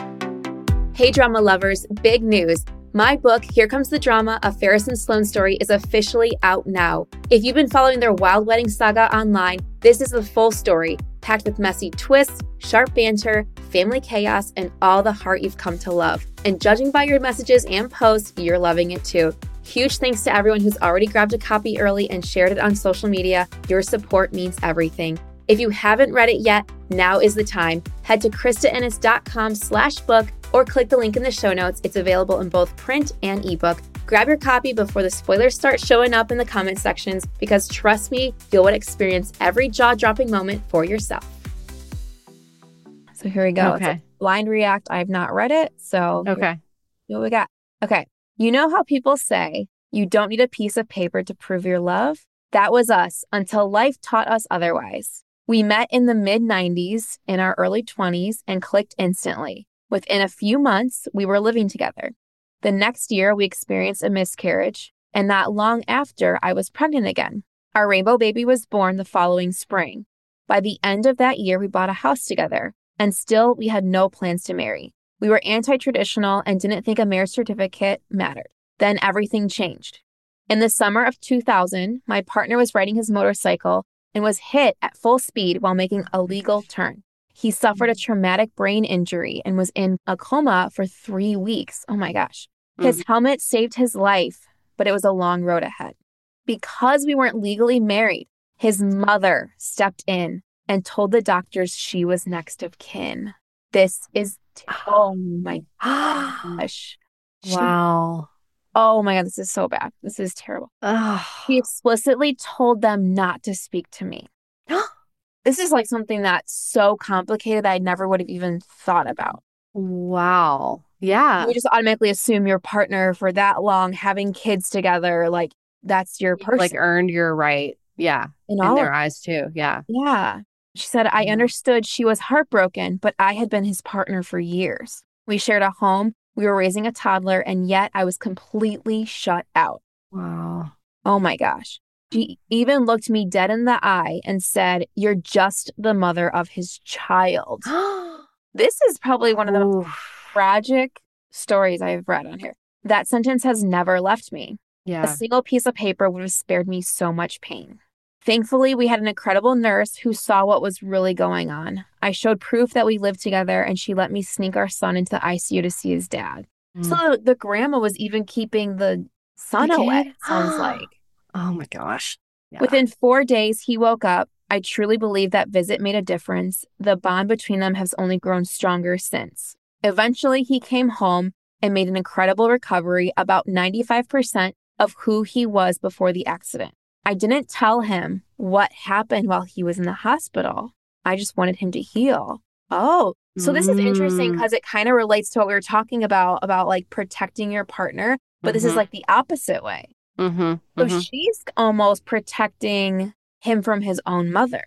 Hey, drama lovers, big news. My book, Here Comes the Drama, A Ferris and Sloane Story, is officially out now. If you've been following their wild wedding saga online, this is the full story, packed with messy twists, sharp banter, family chaos, and all the heart you've come to love. And judging by your messages and posts, you're loving it too. Huge thanks to everyone who's already grabbed a copy early and shared it on social media. Your support means everything. If you haven't read it yet, now is the time. Head to KristaEnnis.com slash book or click the link in the show notes. It's available in both print and ebook. Grab your copy before the spoilers start showing up in the comment sections, because trust me, you'll want to experience every jaw-dropping moment for yourself. So here we go. Okay. It's a blind react. I've not read it, so Okay. see what we got. Okay. You know how people say you don't need a piece of paper to prove your love? That was us until life taught us otherwise. We met in the mid nineties, in our early twenties, and clicked instantly. Within a few months, we were living together. The next year, we experienced a miscarriage, and not long after, I was pregnant again. Our rainbow baby was born the following spring. By the end of that year, we bought a house together, and still we had no plans to marry. We were anti-traditional and didn't think a marriage certificate mattered. Then everything changed. In the summer of two thousand, my partner was riding his motorcycle and was hit at full speed while making a legal turn. He suffered a traumatic brain injury and was in a coma for three weeks. Oh my gosh. His Mm. helmet saved his life, but it was a long road ahead. Because we weren't legally married, his mother stepped in and told the doctors she was next of kin. This is, t- oh my gosh. She- Wow. oh my God, this is so bad. This is terrible. Ugh. He explicitly told them not to speak to me. This is like something that's so complicated that I never would have even thought about. Wow. You Yeah. would just automatically assume your partner for that long, having kids together, like that's your You've, like person earned your right. Yeah. in In all of their eyes too. Yeah. Yeah. She said, I Yeah. understood she was heartbroken, but I had been his partner for years. We shared a home, we were raising a toddler, and yet I was completely shut out. Wow. Oh my gosh. She even looked me dead in the eye and said, you're just the mother of his child. This is probably one of the most Oof. tragic stories I've read on here. That sentence has never left me. A Yeah. single piece of paper would have spared me so much pain. Thankfully, we had an incredible nurse who saw what was really going on. I showed proof that we lived together, and she let me sneak our son into the I C U to see his dad. Mm. So the, the grandma was even keeping the son The away, kid? it sounds like. Oh my gosh. Yeah. Within four days, he woke up. I truly believe that visit made a difference. The bond between them has only grown stronger since. Eventually, he came home and made an incredible recovery, about ninety-five percent of who he was before the accident. I didn't tell him what happened while he was in the hospital. I just wanted him to heal. Oh, so this is interesting Mm. because it kind of relates to what we were talking about, about like protecting your partner, but this is Mhm. like the opposite way. Mhm. So Mhm. she's almost protecting him from his own mother.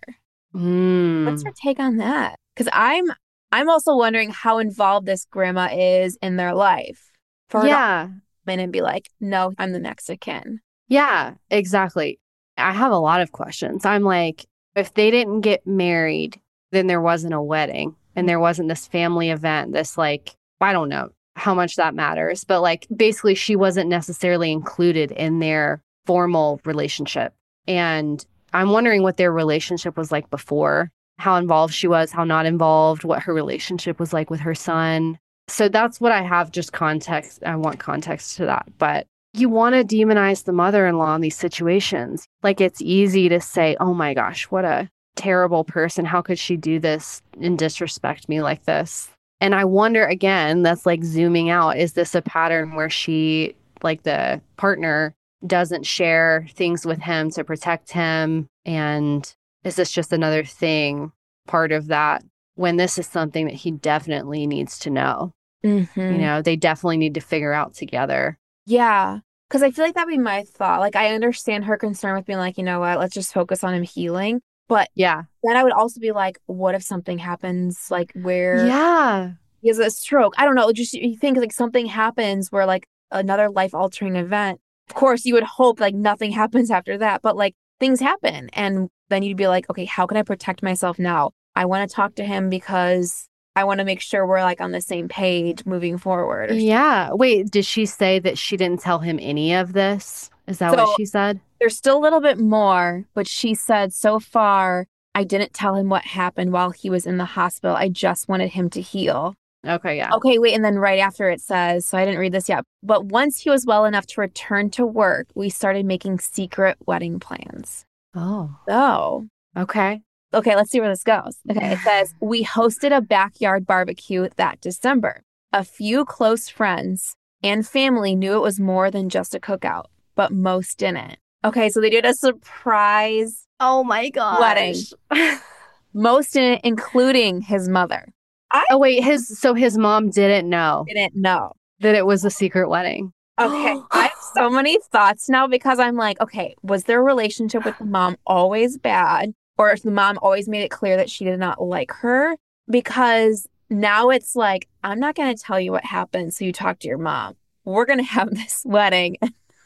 Mm. What's your take on that? Because I'm I'm also wondering how involved this grandma is in their life. For her to Yeah. come in and be like, no, I'm the next of kin. Yeah, exactly. I have a lot of questions. I'm like, if they didn't get married, then there wasn't a wedding and there wasn't this family event, this like, I don't know how much that matters, but like basically she wasn't necessarily included in their formal relationship. And I'm wondering what their relationship was like before, how involved she was, how not involved, what her relationship was like with her son. So that's what I have, just context. I want context to that. But you want to demonize the mother-in-law in these situations. Like it's easy to say, oh my gosh, what a terrible person. How could she do this and disrespect me like this? And I wonder again, that's like zooming out. Is this a pattern where she, like the partner, doesn't share things with him to protect him? And is this just another thing, part of that, when this is something that he definitely needs to know? Mm-hmm. You know, they definitely need to figure out together. Yeah. Because I feel like that'd be my thought. Like, I understand her concern with being like, you know what, let's just focus on him healing. But Yeah. then I would also be like, what if something happens, like where Yeah. he has a stroke? I don't know. Just you think like something happens where like another life altering event. Of course, you would hope like nothing happens after that, but like things happen. And then you'd be like, okay, how can I protect myself now? I want to talk to him because I want to make sure we're like on the same page moving forward. Or Yeah. Wait, did she say that she didn't tell him any of this? Is that So- what she said? There's still a little bit more, but she said so far, I didn't tell him what happened while he was in the hospital. I just wanted him to heal. Okay, yeah. Okay, wait. And then right after it says, so I didn't read this yet, but once he was well enough to return to work, we started making secret wedding plans. Oh, So, okay. okay, let's see where this goes. Okay, it says, we hosted a backyard barbecue that December. A few close friends and family knew it was more than just a cookout, but most didn't. Okay, so they did a surprise Oh my gosh. wedding. Most didn't, including his mother. Oh wait, his so his mom didn't know Didn't know. that it was a secret wedding. Okay, I have so many thoughts now because I'm like, okay, was their relationship with the mom always bad? Or if the mom always made it clear that she did not like her? Because now it's like, I'm not going to tell you what happened, so you talk to your mom. We're going to have this wedding.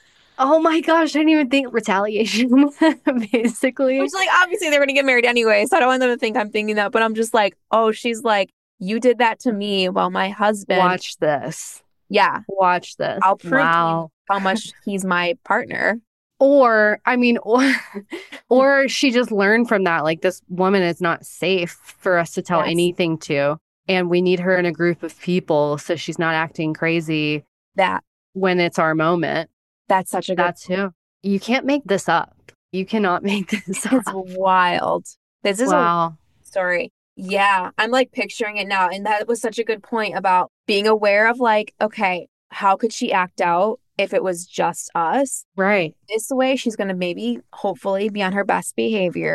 Oh my gosh, I didn't even think retaliation, basically. Which, like, obviously they're going to get married anyway, so I don't want them to think I'm thinking that. But I'm just like, oh, she's like, you did that to me while my husband. Watch this. Yeah. Watch this. I'll prove wow. to you how much he's my partner. Or, I mean, or, or she just learned from that. Like, this woman is not safe for us to tell Yes. anything to. And we need her in a group of people so she's not acting crazy That when it's our moment. That's such a good. That's who. You can't make this up. You cannot make this It's up. wild. This is Wow. a story. Yeah, I'm like picturing it now. And that was such a good point about being aware of like, okay, how could she act out if it was just us? Right. This way, she's going to maybe, hopefully, be on her best behavior.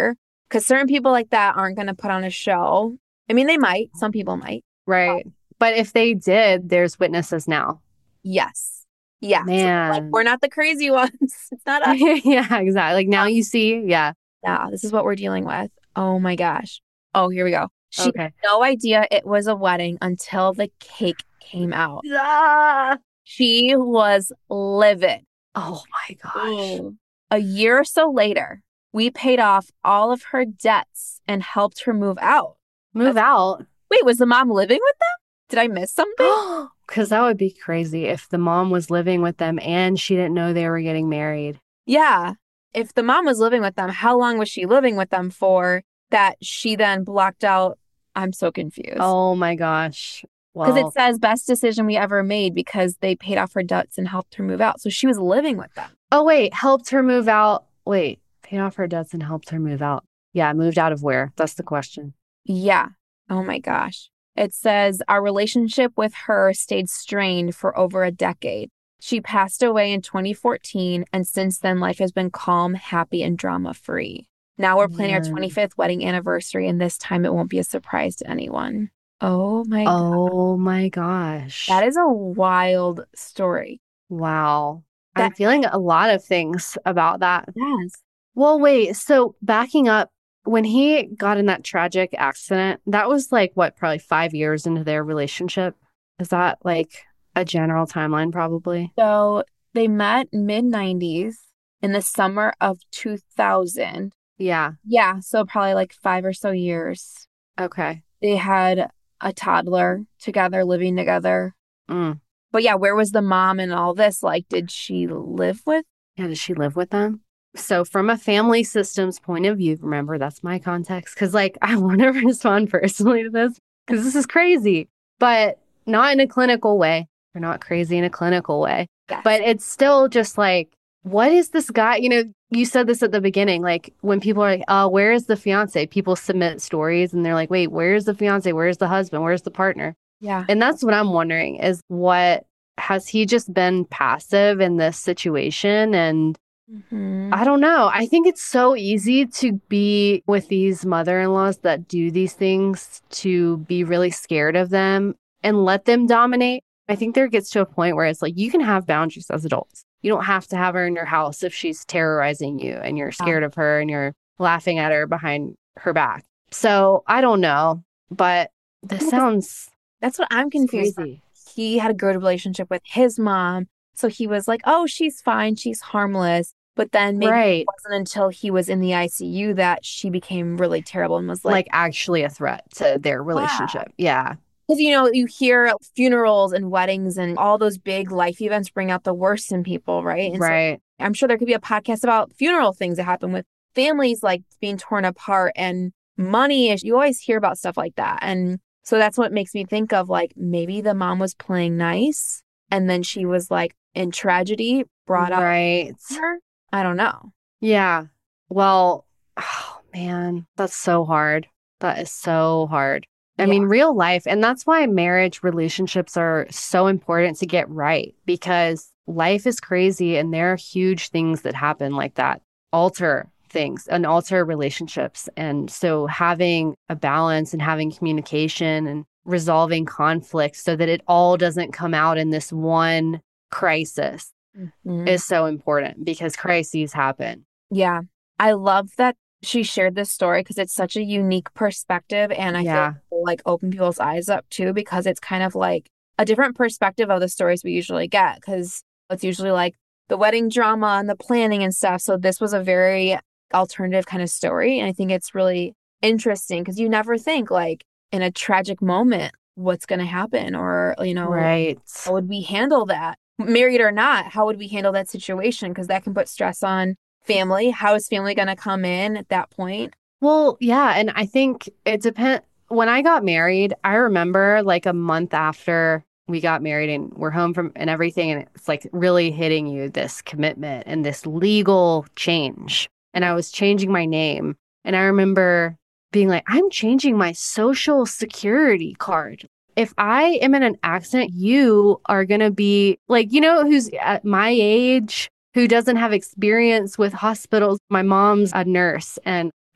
Because certain people like that aren't going to put on a show. I mean, they might. Some people might. Right. But if they did, there's witnesses now. Yes. Yeah. So, Man. like, we're not the crazy ones. It's not us. Yeah, exactly. Like now you see. Yeah. Yeah. This is what we're dealing with. Oh my gosh. Oh, here we go. She Okay. had no idea it was a wedding until the cake came out. Ah. She was livid. Oh my gosh. Ooh. A year or so later, we paid off all of her debts and helped her move out. Move That's- out. Wait, was the mom living with them? Did I miss something? Because that would be crazy if the mom was living with them and she didn't know they were getting married. Yeah. If the mom was living with them, how long was she living with them for that she then blocked out? I'm so confused. Oh my gosh. Because Well, it says best decision we ever made because they paid off her debts and helped her move out. So she was living with them. oh, wait, helped her move out. Wait, paid off her debts and helped her move out. Yeah, moved out of where? That's the question. Yeah. Oh my gosh. It says our relationship with her stayed strained for over a decade. She passed away in twenty fourteen, and since then, life has been calm, happy, and drama-free. Now we're planning our Man. twenty-fifth wedding anniversary, and this time it won't be a surprise to anyone. Oh my God. Oh my gosh. That is a wild story. Wow. I'm That- feeling a lot of things about that. Yes. Well, wait, so backing up, when he got in that tragic accident, that was like what, probably five years into their relationship? Is that like a general timeline, probably? So they met mid nineties in the summer of two thousand. Yeah. Yeah. So probably like five or so years. Okay. They had a toddler together, living together. Mm. But yeah, where was the mom in all this? Like, did she live with? Yeah, does she live with them? So from a family systems point of view, remember, that's my context. Because like, I want to respond personally to this because this is crazy, but not in a clinical way. We're not crazy in a clinical way. Yes. But it's still just like, what is this guy? You know, you said this at the beginning, like when people are like, oh, where is the fiance? People submit stories and they're like, wait, where's the fiance? Where's the husband? Where's the partner? Yeah. And that's what I'm wondering is what, has he just been passive in this situation? And Mhm. I don't know. I think it's so easy to be with these mother-in-laws that do these things to be really scared of them and let them dominate. I think there gets to a point where it's like you can have boundaries as adults. You don't have to have her in your house if she's terrorizing you and you're scared of her and you're laughing at her behind her back. So I don't know, but this sounds That's what I'm confused. crazy. He had a good relationship with his mom. So he was like, oh, she's fine. She's harmless. But then maybe Right. it wasn't until he was in the I C U that she became really terrible and was like, Like actually a threat to their relationship. Yeah. because, you know, you hear funerals and weddings and all those big life events bring out the worst in people, right? And so Right. I'm sure there could be a podcast about funeral things that happen with families like being torn apart and money. You always hear about stuff like that. And so that's what makes me think of like maybe the mom was playing nice and then she was like in tragedy brought up Right. her. I don't know. Yeah. Well, oh man, that's so hard. That is so hard. I Yeah. mean, real life. And that's why marriage relationships are so important to get right because life is crazy and there are huge things that happen like that, alter things and alter relationships. And so having a balance and having communication and resolving conflict so that it all doesn't come out in this one crisis Mhm. is so important because crises happen. Yeah. I love that she shared this story because it's such a unique perspective. And I Yeah. feel like it will, like open people's eyes up too, because it's kind of like a different perspective of the stories we usually get. Because it's usually like the wedding drama and the planning and stuff. So this was a very alternative kind of story. And I think it's really interesting because you never think like in a tragic moment, what's going to happen or, you know, Right. how would we handle that? Married or not, how would we handle that situation? Because that can put stress on family. How is family going to come in at that point? Well, yeah. And I think it depends. When I got married, I remember like a month after we got married and we're home from and everything. And it's like really hitting you this commitment and this legal change. And I was changing my name. And I remember being like, I'm changing my social security card. If I am in an accident, you are going to be like, you know, who's at my age, who doesn't have experience with hospitals. My mom's a nurse and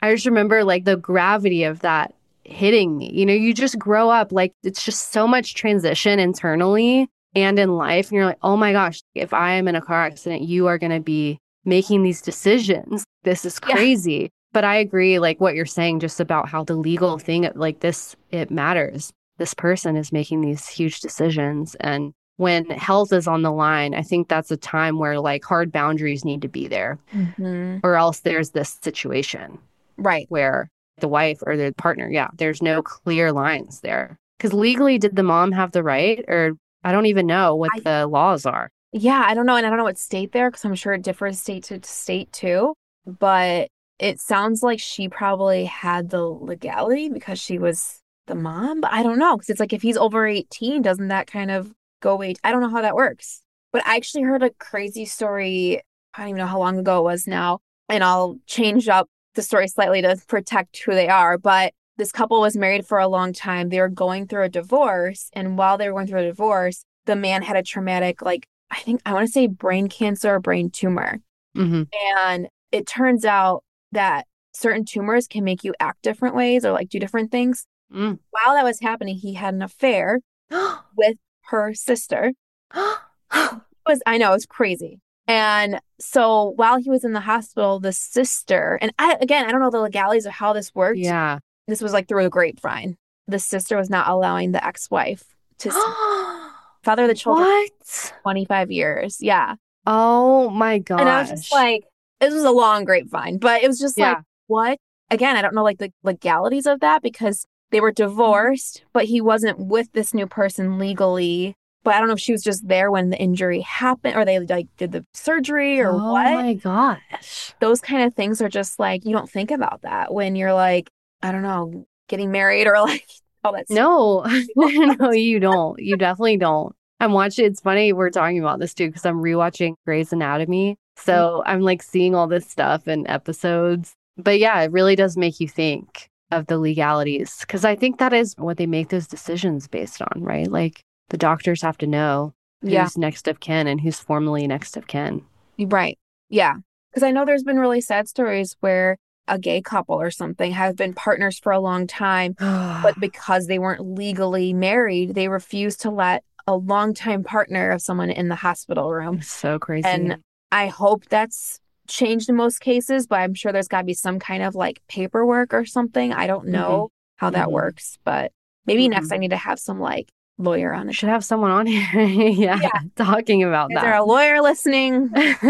I just remember like the gravity of that hitting me. You know, you just grow up, like it's just so much transition internally and in life. And you're like, oh my gosh, if I am in a car accident, you are going to be making these decisions. This is crazy. Yeah. But I agree, like what you're saying, just about how the legal thing, like this, it matters. This person is making these huge decisions. And when health is on the line, I think that's a time where like hard boundaries need to be there, mm-hmm. or else there's this situation. Right. Where the wife or the partner, yeah, there's no clear lines there. Because legally, did the mom have the right? Or I don't even know what I, the laws are. Yeah, I don't know. And I don't know what state they're, because I'm sure it differs state to state too. But it sounds like she probably had the legality because she was the mom. But I don't know. Because it's like if he's over eighteen, doesn't that kind of go away? I don't know how that works. But I actually heard a crazy story. I don't even know how long ago it was now. And I'll change up the story slightly to protect who they are. But this couple was married for a long time. They were going through a divorce. And while they were going through a divorce, the man had a traumatic, like, I think I want to say brain cancer or brain tumor. Mm-hmm. And it turns out that certain tumors can make you act different ways or like do different things. Mm. While that was happening, he had an affair with her sister. It was, I know, it's crazy. And so while he was in the hospital, the sister, and I, again, I don't know the legalities of how this worked. Yeah. This was like through a grapevine. The sister was not allowing the ex-wife to father the children. What? twenty-five years. Yeah. Oh my gosh. And I was just like, it was a long grapevine, but it was just yeah. like, what? Again, I don't know like the legalities of that because they were divorced, but he wasn't with this new person legally. But I don't know if she was just there when the injury happened or they like did the surgery or oh what. Oh my gosh. Those kind of things are just like, you don't think about that when you're like, I don't know, getting married or like all that stuff. No, no, you don't. You definitely don't. I'm watching, it's funny we're talking about this too, because I'm rewatching Grey's Anatomy. So mm-hmm. I'm like seeing all this stuff in episodes. But yeah, it really does make you think of the legalities because I think that is what they make those decisions based on, right? Like, the doctors have to know who's yeah. next of kin and who's formally next of kin. Right. Yeah. Because I know there's been really sad stories where a gay couple or something have been partners for a long time, but because they weren't legally married, they refused to let a longtime partner of someone in the hospital room. So crazy. And I hope that's changed in most cases, but I'm sure there's got to be some kind of like paperwork or something. I don't know mm-hmm. how that mm-hmm. works, but maybe mm-hmm. next I need to have some like lawyer on it. Should have someone on here yeah, yeah, talking about Is that. Is there a lawyer listening?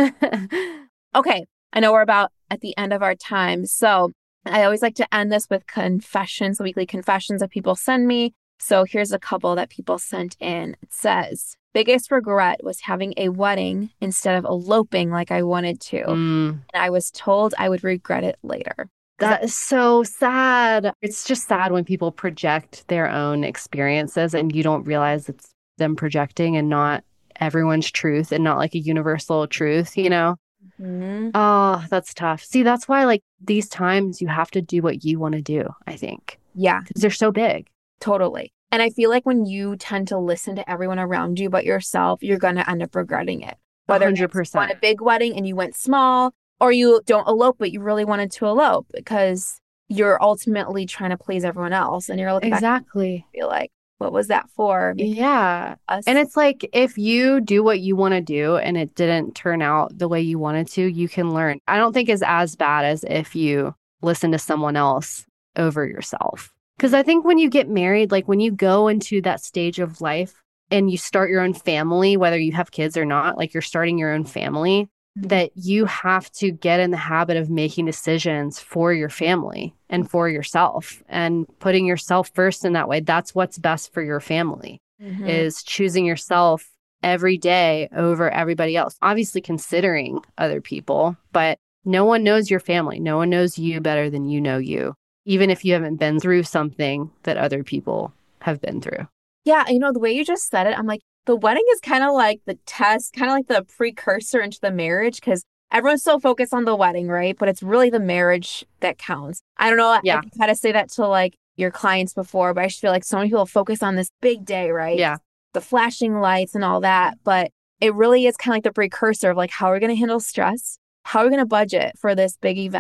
Okay, I know we're about at the end of our time. So I always like to end this with confessions, weekly confessions that people send me. So here's a couple that people sent in. It says, biggest regret was having a wedding instead of eloping like I wanted to. Mm. And I was told I would regret it later. That is so sad. It's just sad when people project their own experiences and you don't realize it's them projecting and not everyone's truth and not like a universal truth, you know? Mm-hmm. Oh, that's tough. See, that's why like these times you have to do what you want to do, I think. Yeah. Because they're so big. Totally. And I feel like when you tend to listen to everyone around you but yourself, you're going to end up regretting it. Whether one hundred percent. You want a big wedding and you went small, or you don't elope, but you really wanted to elope because you're ultimately trying to please everyone else. And you're looking exactly. back and feel like, what was that for? Because yeah. Us- and it's like, if you do what you want to do and it didn't turn out the way you wanted to, you can learn. I don't think it's as bad as if you listen to someone else over yourself. Because I think when you get married, like when you go into that stage of life and you start your own family, whether you have kids or not, like you're starting your own family, that you have to get in the habit of making decisions for your family and for yourself and putting yourself first in that way. That's what's best for your family mm-hmm. is choosing yourself every day over everybody else. Obviously considering other people, but no one knows your family. No one knows you better than you know you, even if you haven't been through something that other people have been through. Yeah. You know, the way you just said it, I'm like, the wedding is kind of like the test, kind of like the precursor into the marriage because everyone's so focused on the wedding, right? But it's really the marriage that counts. I don't know. Yeah. I had to say that to like your clients before, but I just feel like so many people focus on this big day, right? Yeah. The flashing lights and all that. But it really is kind of like the precursor of like, how are we going to handle stress? How are we going to budget for this big event?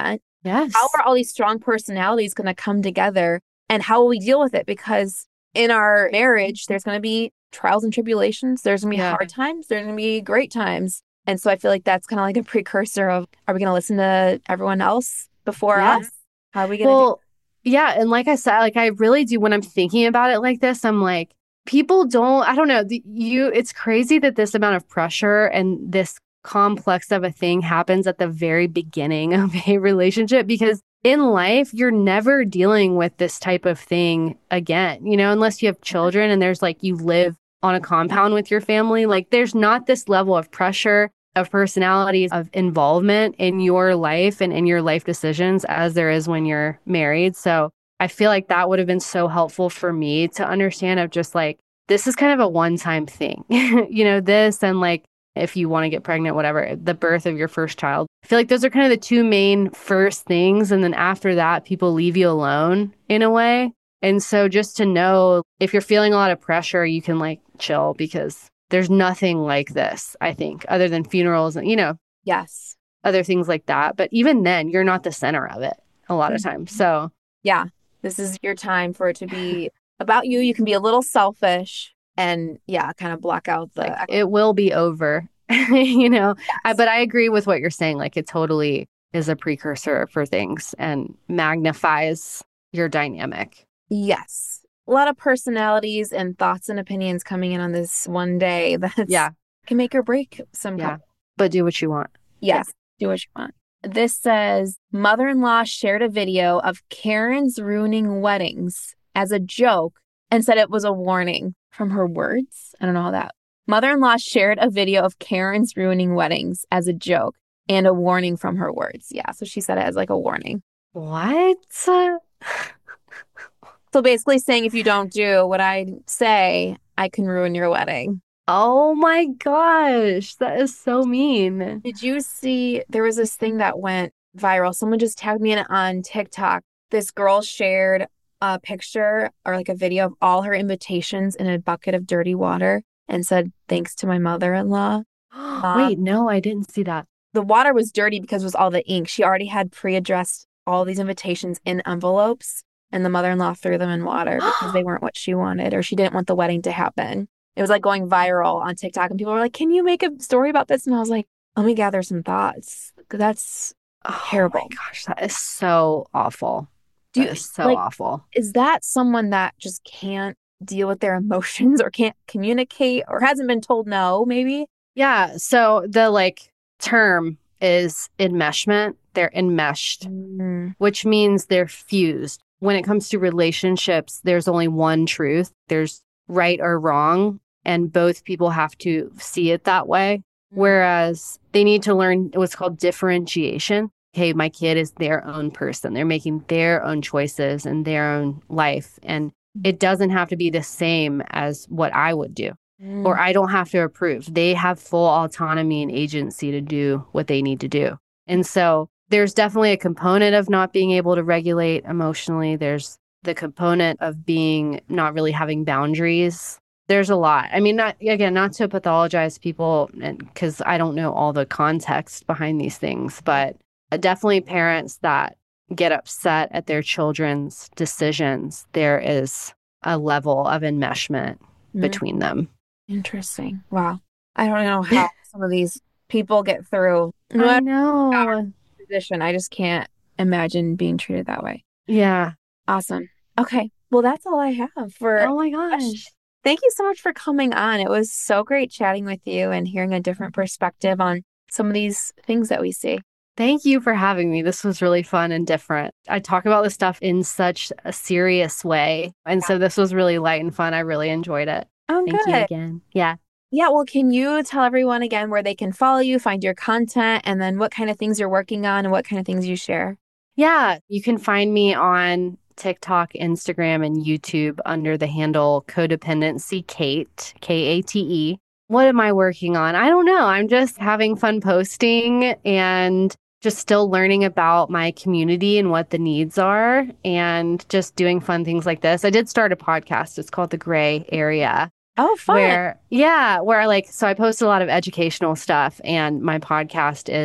Yes. How are all these strong personalities going to come together and how will we deal with it? Because in our marriage, there's going to be trials and tribulations. There's going to be Yeah. hard times. There's going to be great times. And so I feel like that's kind of like a precursor of, are we going to listen to everyone else before Yeah. us? How are we going to Well, yeah. And like I said, like I really do, when I'm thinking about it like this, I'm like, people don't, I don't know, the, you, it's crazy that this amount of pressure and this complex of a thing happens at the very beginning of a relationship, because in life, you're never dealing with this type of thing again, you know, unless you have children and there's like, you live on a compound with your family. Like there's not this level of pressure, of personalities, of involvement in your life and in your life decisions as there is when you're married. So I feel like that would have been so helpful for me to understand, of just like, this is kind of a one-time thing, you know, this and like, if you want to get pregnant, whatever, the birth of your first child. I feel like those are kind of the two main first things. And then after that, people leave you alone in a way. And so just to know, if you're feeling a lot of pressure, you can like chill, because there's nothing like this, I think, other than funerals and, you know, Yes. other things like that. But even then, you're not the center of it a lot of times. So Yeah. This is your time for it to be about you. You can be a little selfish and yeah, kind of block out the. like, it will be over, you know, Yes. I, but I agree with what you're saying. Like it totally is a precursor for things and magnifies your dynamic. Yes. A lot of personalities and thoughts and opinions coming in on this one day that Yeah. can make or break some Yeah. couple. But do what you want. Yes. Do what you want. This says, mother-in-law shared a video of Karen's ruining weddings as a joke and said it was a warning from her words. I don't know how that. Mother-in-law shared a video of Karen's ruining weddings as a joke and a warning from her words. Yeah. So she said it as like a warning. What? So basically saying, if you don't do what I say, I can ruin your wedding. Oh my gosh. That is so mean. Did you see, there was this thing that went viral. Someone just tagged me in it on TikTok. This girl shared a picture or like a video of all her invitations in a bucket of dirty water and said, thanks to my mother-in-law. Um, Wait, no, I didn't see that. The water was dirty because it was all the ink. She already had pre-addressed all these invitations in envelopes, and the mother-in-law threw them in water because they weren't what she wanted, or she didn't want the wedding to happen. It was like going viral on TikTok, and people were like, can you make a story about this? And I was like, let me gather some thoughts. That's Oh terrible. my gosh, that is so awful. Do you, That is so like, awful. Is that someone that just can't deal with their emotions or can't communicate or hasn't been told no, maybe? Yeah. So the like term is enmeshment. They're enmeshed, Mm. which means they're fused. When it comes to relationships, there's only one truth. There's right or wrong, and both people have to see it that way. Whereas they need to learn what's called differentiation. Hey, my kid is their own person. They're making their own choices and their own life. And it doesn't have to be the same as what I would do, Mm. or I don't have to approve. They have full autonomy and agency to do what they need to do. And so there's definitely a component of not being able to regulate emotionally. There's the component of being not really having boundaries. There's a lot. I mean, not again, not to pathologize people, because I don't know all the context behind these things, but definitely parents that get upset at their children's decisions, there is a level of enmeshment Mm. between them. Interesting. Wow. I don't know how some of these people get through. I What know. position? I just can't imagine being treated that way. Yeah. Awesome. Okay. Well, that's all I have for. Oh my gosh. Thank you so much for coming on. It was so great chatting with you and hearing a different perspective on some of these things that we see. Thank you for having me. This was really fun and different. I talk about this stuff in such a serious way. And so this was really light and fun. I really enjoyed it. Oh, Thank good. you again. Yeah. Yeah. Well, can you tell everyone again where they can follow you, find your content, and then what kind of things you're working on and what kind of things you share? Yeah. You can find me on TikTok, Instagram, and YouTube under the handle Codependency Kate, K A T E. What am I working on? I don't know. I'm just having fun posting and just still learning about my community and what the needs are and just doing fun things like this. I did start a podcast. It's called The Gray Area. Oh, fun. Where, yeah, where like, so I post a lot of educational stuff, and my podcast is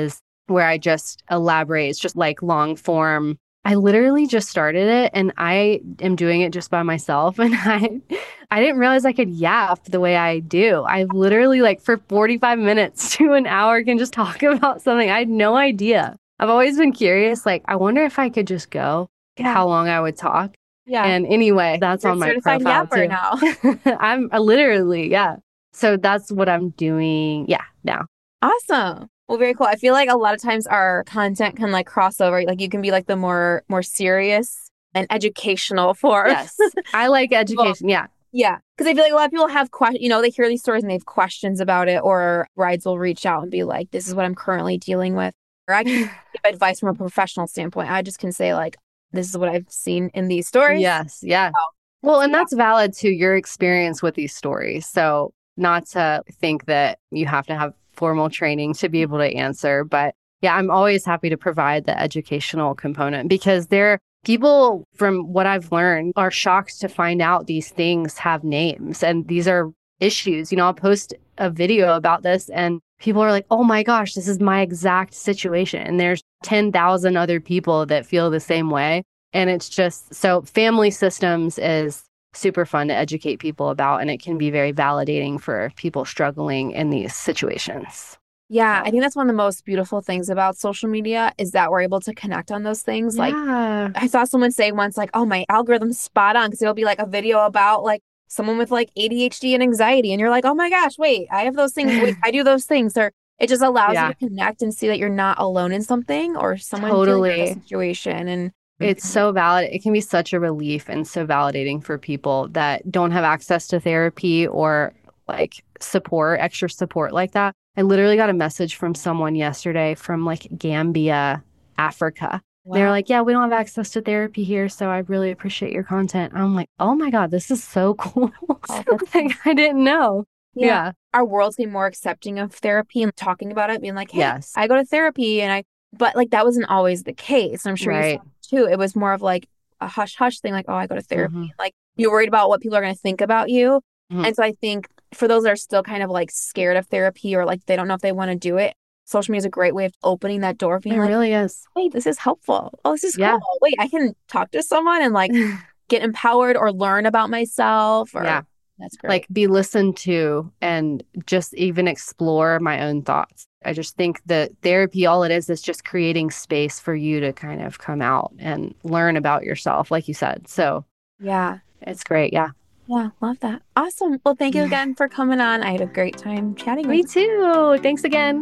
where I just elaborate. It's just like long form. I literally just started it and I am doing it just by myself. And I I didn't realize I could yap the way I do. I literally like for forty-five minutes to an hour can just talk about something. I had no idea. I've always been curious. Like, I wonder if I could just go Yeah. how long I would talk. Yeah. And anyway, that's You're on my certified profile yapper too. now. I'm uh, literally, yeah. So that's what I'm doing. Yeah, now. Awesome. Well, very cool. I feel like a lot of times our content can like cross over. Like you can be like the more more serious and educational for. Yes. I like education. Yeah. Yeah. Because I feel like a lot of people have questions, you know, they hear these stories and they have questions about it, or brides will reach out and be like, this is what I'm currently dealing with. Or I can give advice from a professional standpoint. I just can say like, this is what I've seen in these stories. Yes. Yeah. So, Well, and yeah. that's valid to your experience with these stories. So not to think that you have to have formal training to be able to answer. But yeah, I'm always happy to provide the educational component because there people, from what I've learned, are shocked to find out these things have names and these are issues. You know, I'll post a video about this and people are like, oh my gosh, this is my exact situation. And there's ten thousand other people that feel the same way. And it's just so family systems is super fun to educate people about. And it can be very validating for people struggling in these situations. Yeah, I think that's one of the most beautiful things about social media is that we're able to connect on those things. Like Yeah. I saw someone say once, like, oh, my algorithm's spot on because it'll be like a video about like someone with like A D H D and anxiety. And you're like, oh my gosh, wait, I have those things. Wait, I do those things. Or it just allows Yeah. you to connect and see that you're not alone in something or someone Totally. feeling the situation. And It's so valid. It can be such a relief and so validating for people that don't have access to therapy or like support, extra support like that. I literally got a message from someone yesterday from like Gambia, Africa. They're wow. like, yeah, we don't have access to therapy here, so I really appreciate your content. I'm like, oh my God, this is so cool. Oh, that's Like, I didn't know. Yeah. Yeah. Our world's getting more accepting of therapy and talking about it, being like, hey, Yes. I go to therapy and I, but like that wasn't always the case. I'm sure you Right. saw it too. It was more of like a hush hush thing, like, oh, I go to therapy. Mhm. Like you're worried about what people are going to think about you. Mhm. And so I think for those that are still kind of like scared of therapy or like they don't know if they want to do it, social media is a great way of opening that door, being It like, really is. wait, this is helpful. Oh, this is Yeah. cool. Wait, I can talk to someone and like get empowered or learn about myself. Or Yeah. that's great. Like be listened to and just even explore my own thoughts. I just think that therapy, all it is, is just creating space for you to kind of come out and learn about yourself, like you said. So yeah. it's great. Yeah. Yeah, love that. Awesome. Well, thank you again for coming on. I had a great time chatting Me with you. too. Thanks again.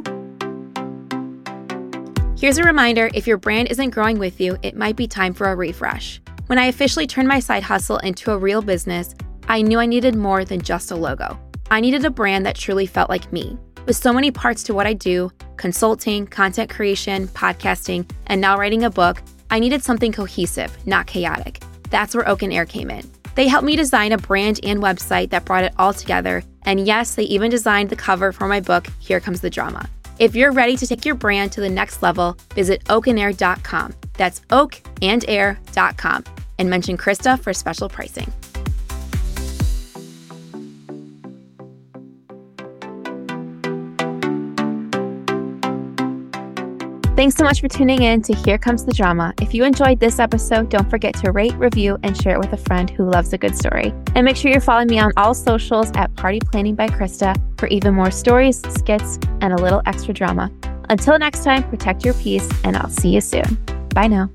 Here's a reminder, if your brand isn't growing with you, it might be time for a refresh. When I officially turned my side hustle into a real business, I knew I needed more than just a logo. I needed a brand that truly felt like me. With so many parts to what I do, consulting, content creation, podcasting, and now writing a book, I needed something cohesive, not chaotic. That's where Oak and Air came in. They helped me design a brand and website that brought it all together. And yes, they even designed the cover for my book, Here Comes the Drama. If you're ready to take your brand to the next level, visit oak and air dot com. That's oak and air dot com. And mention Krista for special pricing. Thanks so much for tuning in to Here Comes the Drama. If you enjoyed this episode, don't forget to rate, review, and share it with a friend who loves a good story. And make sure you're following me on all socials at Party Planning by Krista for even more stories, skits, and a little extra drama. Until next time, protect your peace, and I'll see you soon. Bye now.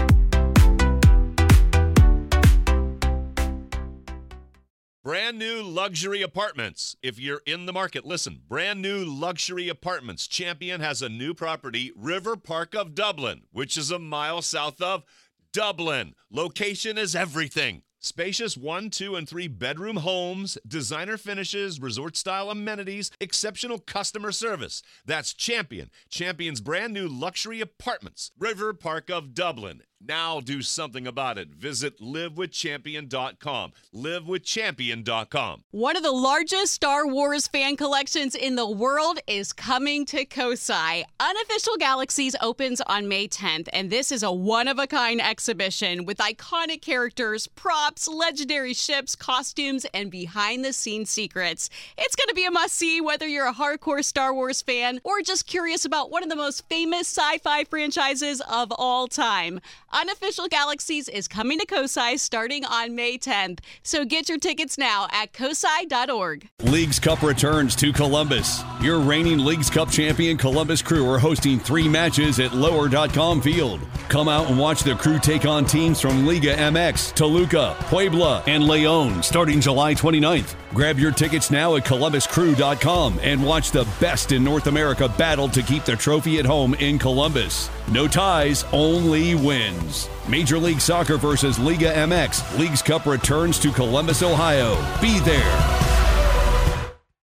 Brand new luxury apartments. If you're in the market, listen. Brand new luxury apartments. Champion has a new property, River Park of Dublin, which is a mile south of Dublin. Location is everything. Spacious one, two, and three bedroom homes, designer finishes, resort-style amenities, exceptional customer service. That's Champion. Champion's brand new luxury apartments, River Park of Dublin. Now do something about it. Visit live with champion dot com. live with champion dot com. One of the largest Star Wars fan collections in the world is coming to Kosai. Unofficial Galaxies opens on May tenth, and this is a one-of-a-kind exhibition with iconic characters, props, legendary ships, costumes, and behind-the-scenes secrets. It's going to be a must-see whether you're a hardcore Star Wars fan or just curious about one of the most famous sci-fi franchises of all time. Unofficial Galaxies is coming to Kosai starting on May tenth, so get your tickets now at kosai dot org. Leagues Cup returns to Columbus. Your reigning Leagues Cup champion Columbus Crew are hosting three matches at lower dot com field. Come out and watch the Crew take on teams from Liga M X, Toluca, Puebla, and Leon starting July twenty-ninth. Grab your tickets now at columbus crew dot com and watch the best in North America battle to keep the trophy at home in Columbus. No ties, only wins. Major League Soccer versus Liga M X. Leagues Cup returns to Columbus, Ohio. Be there.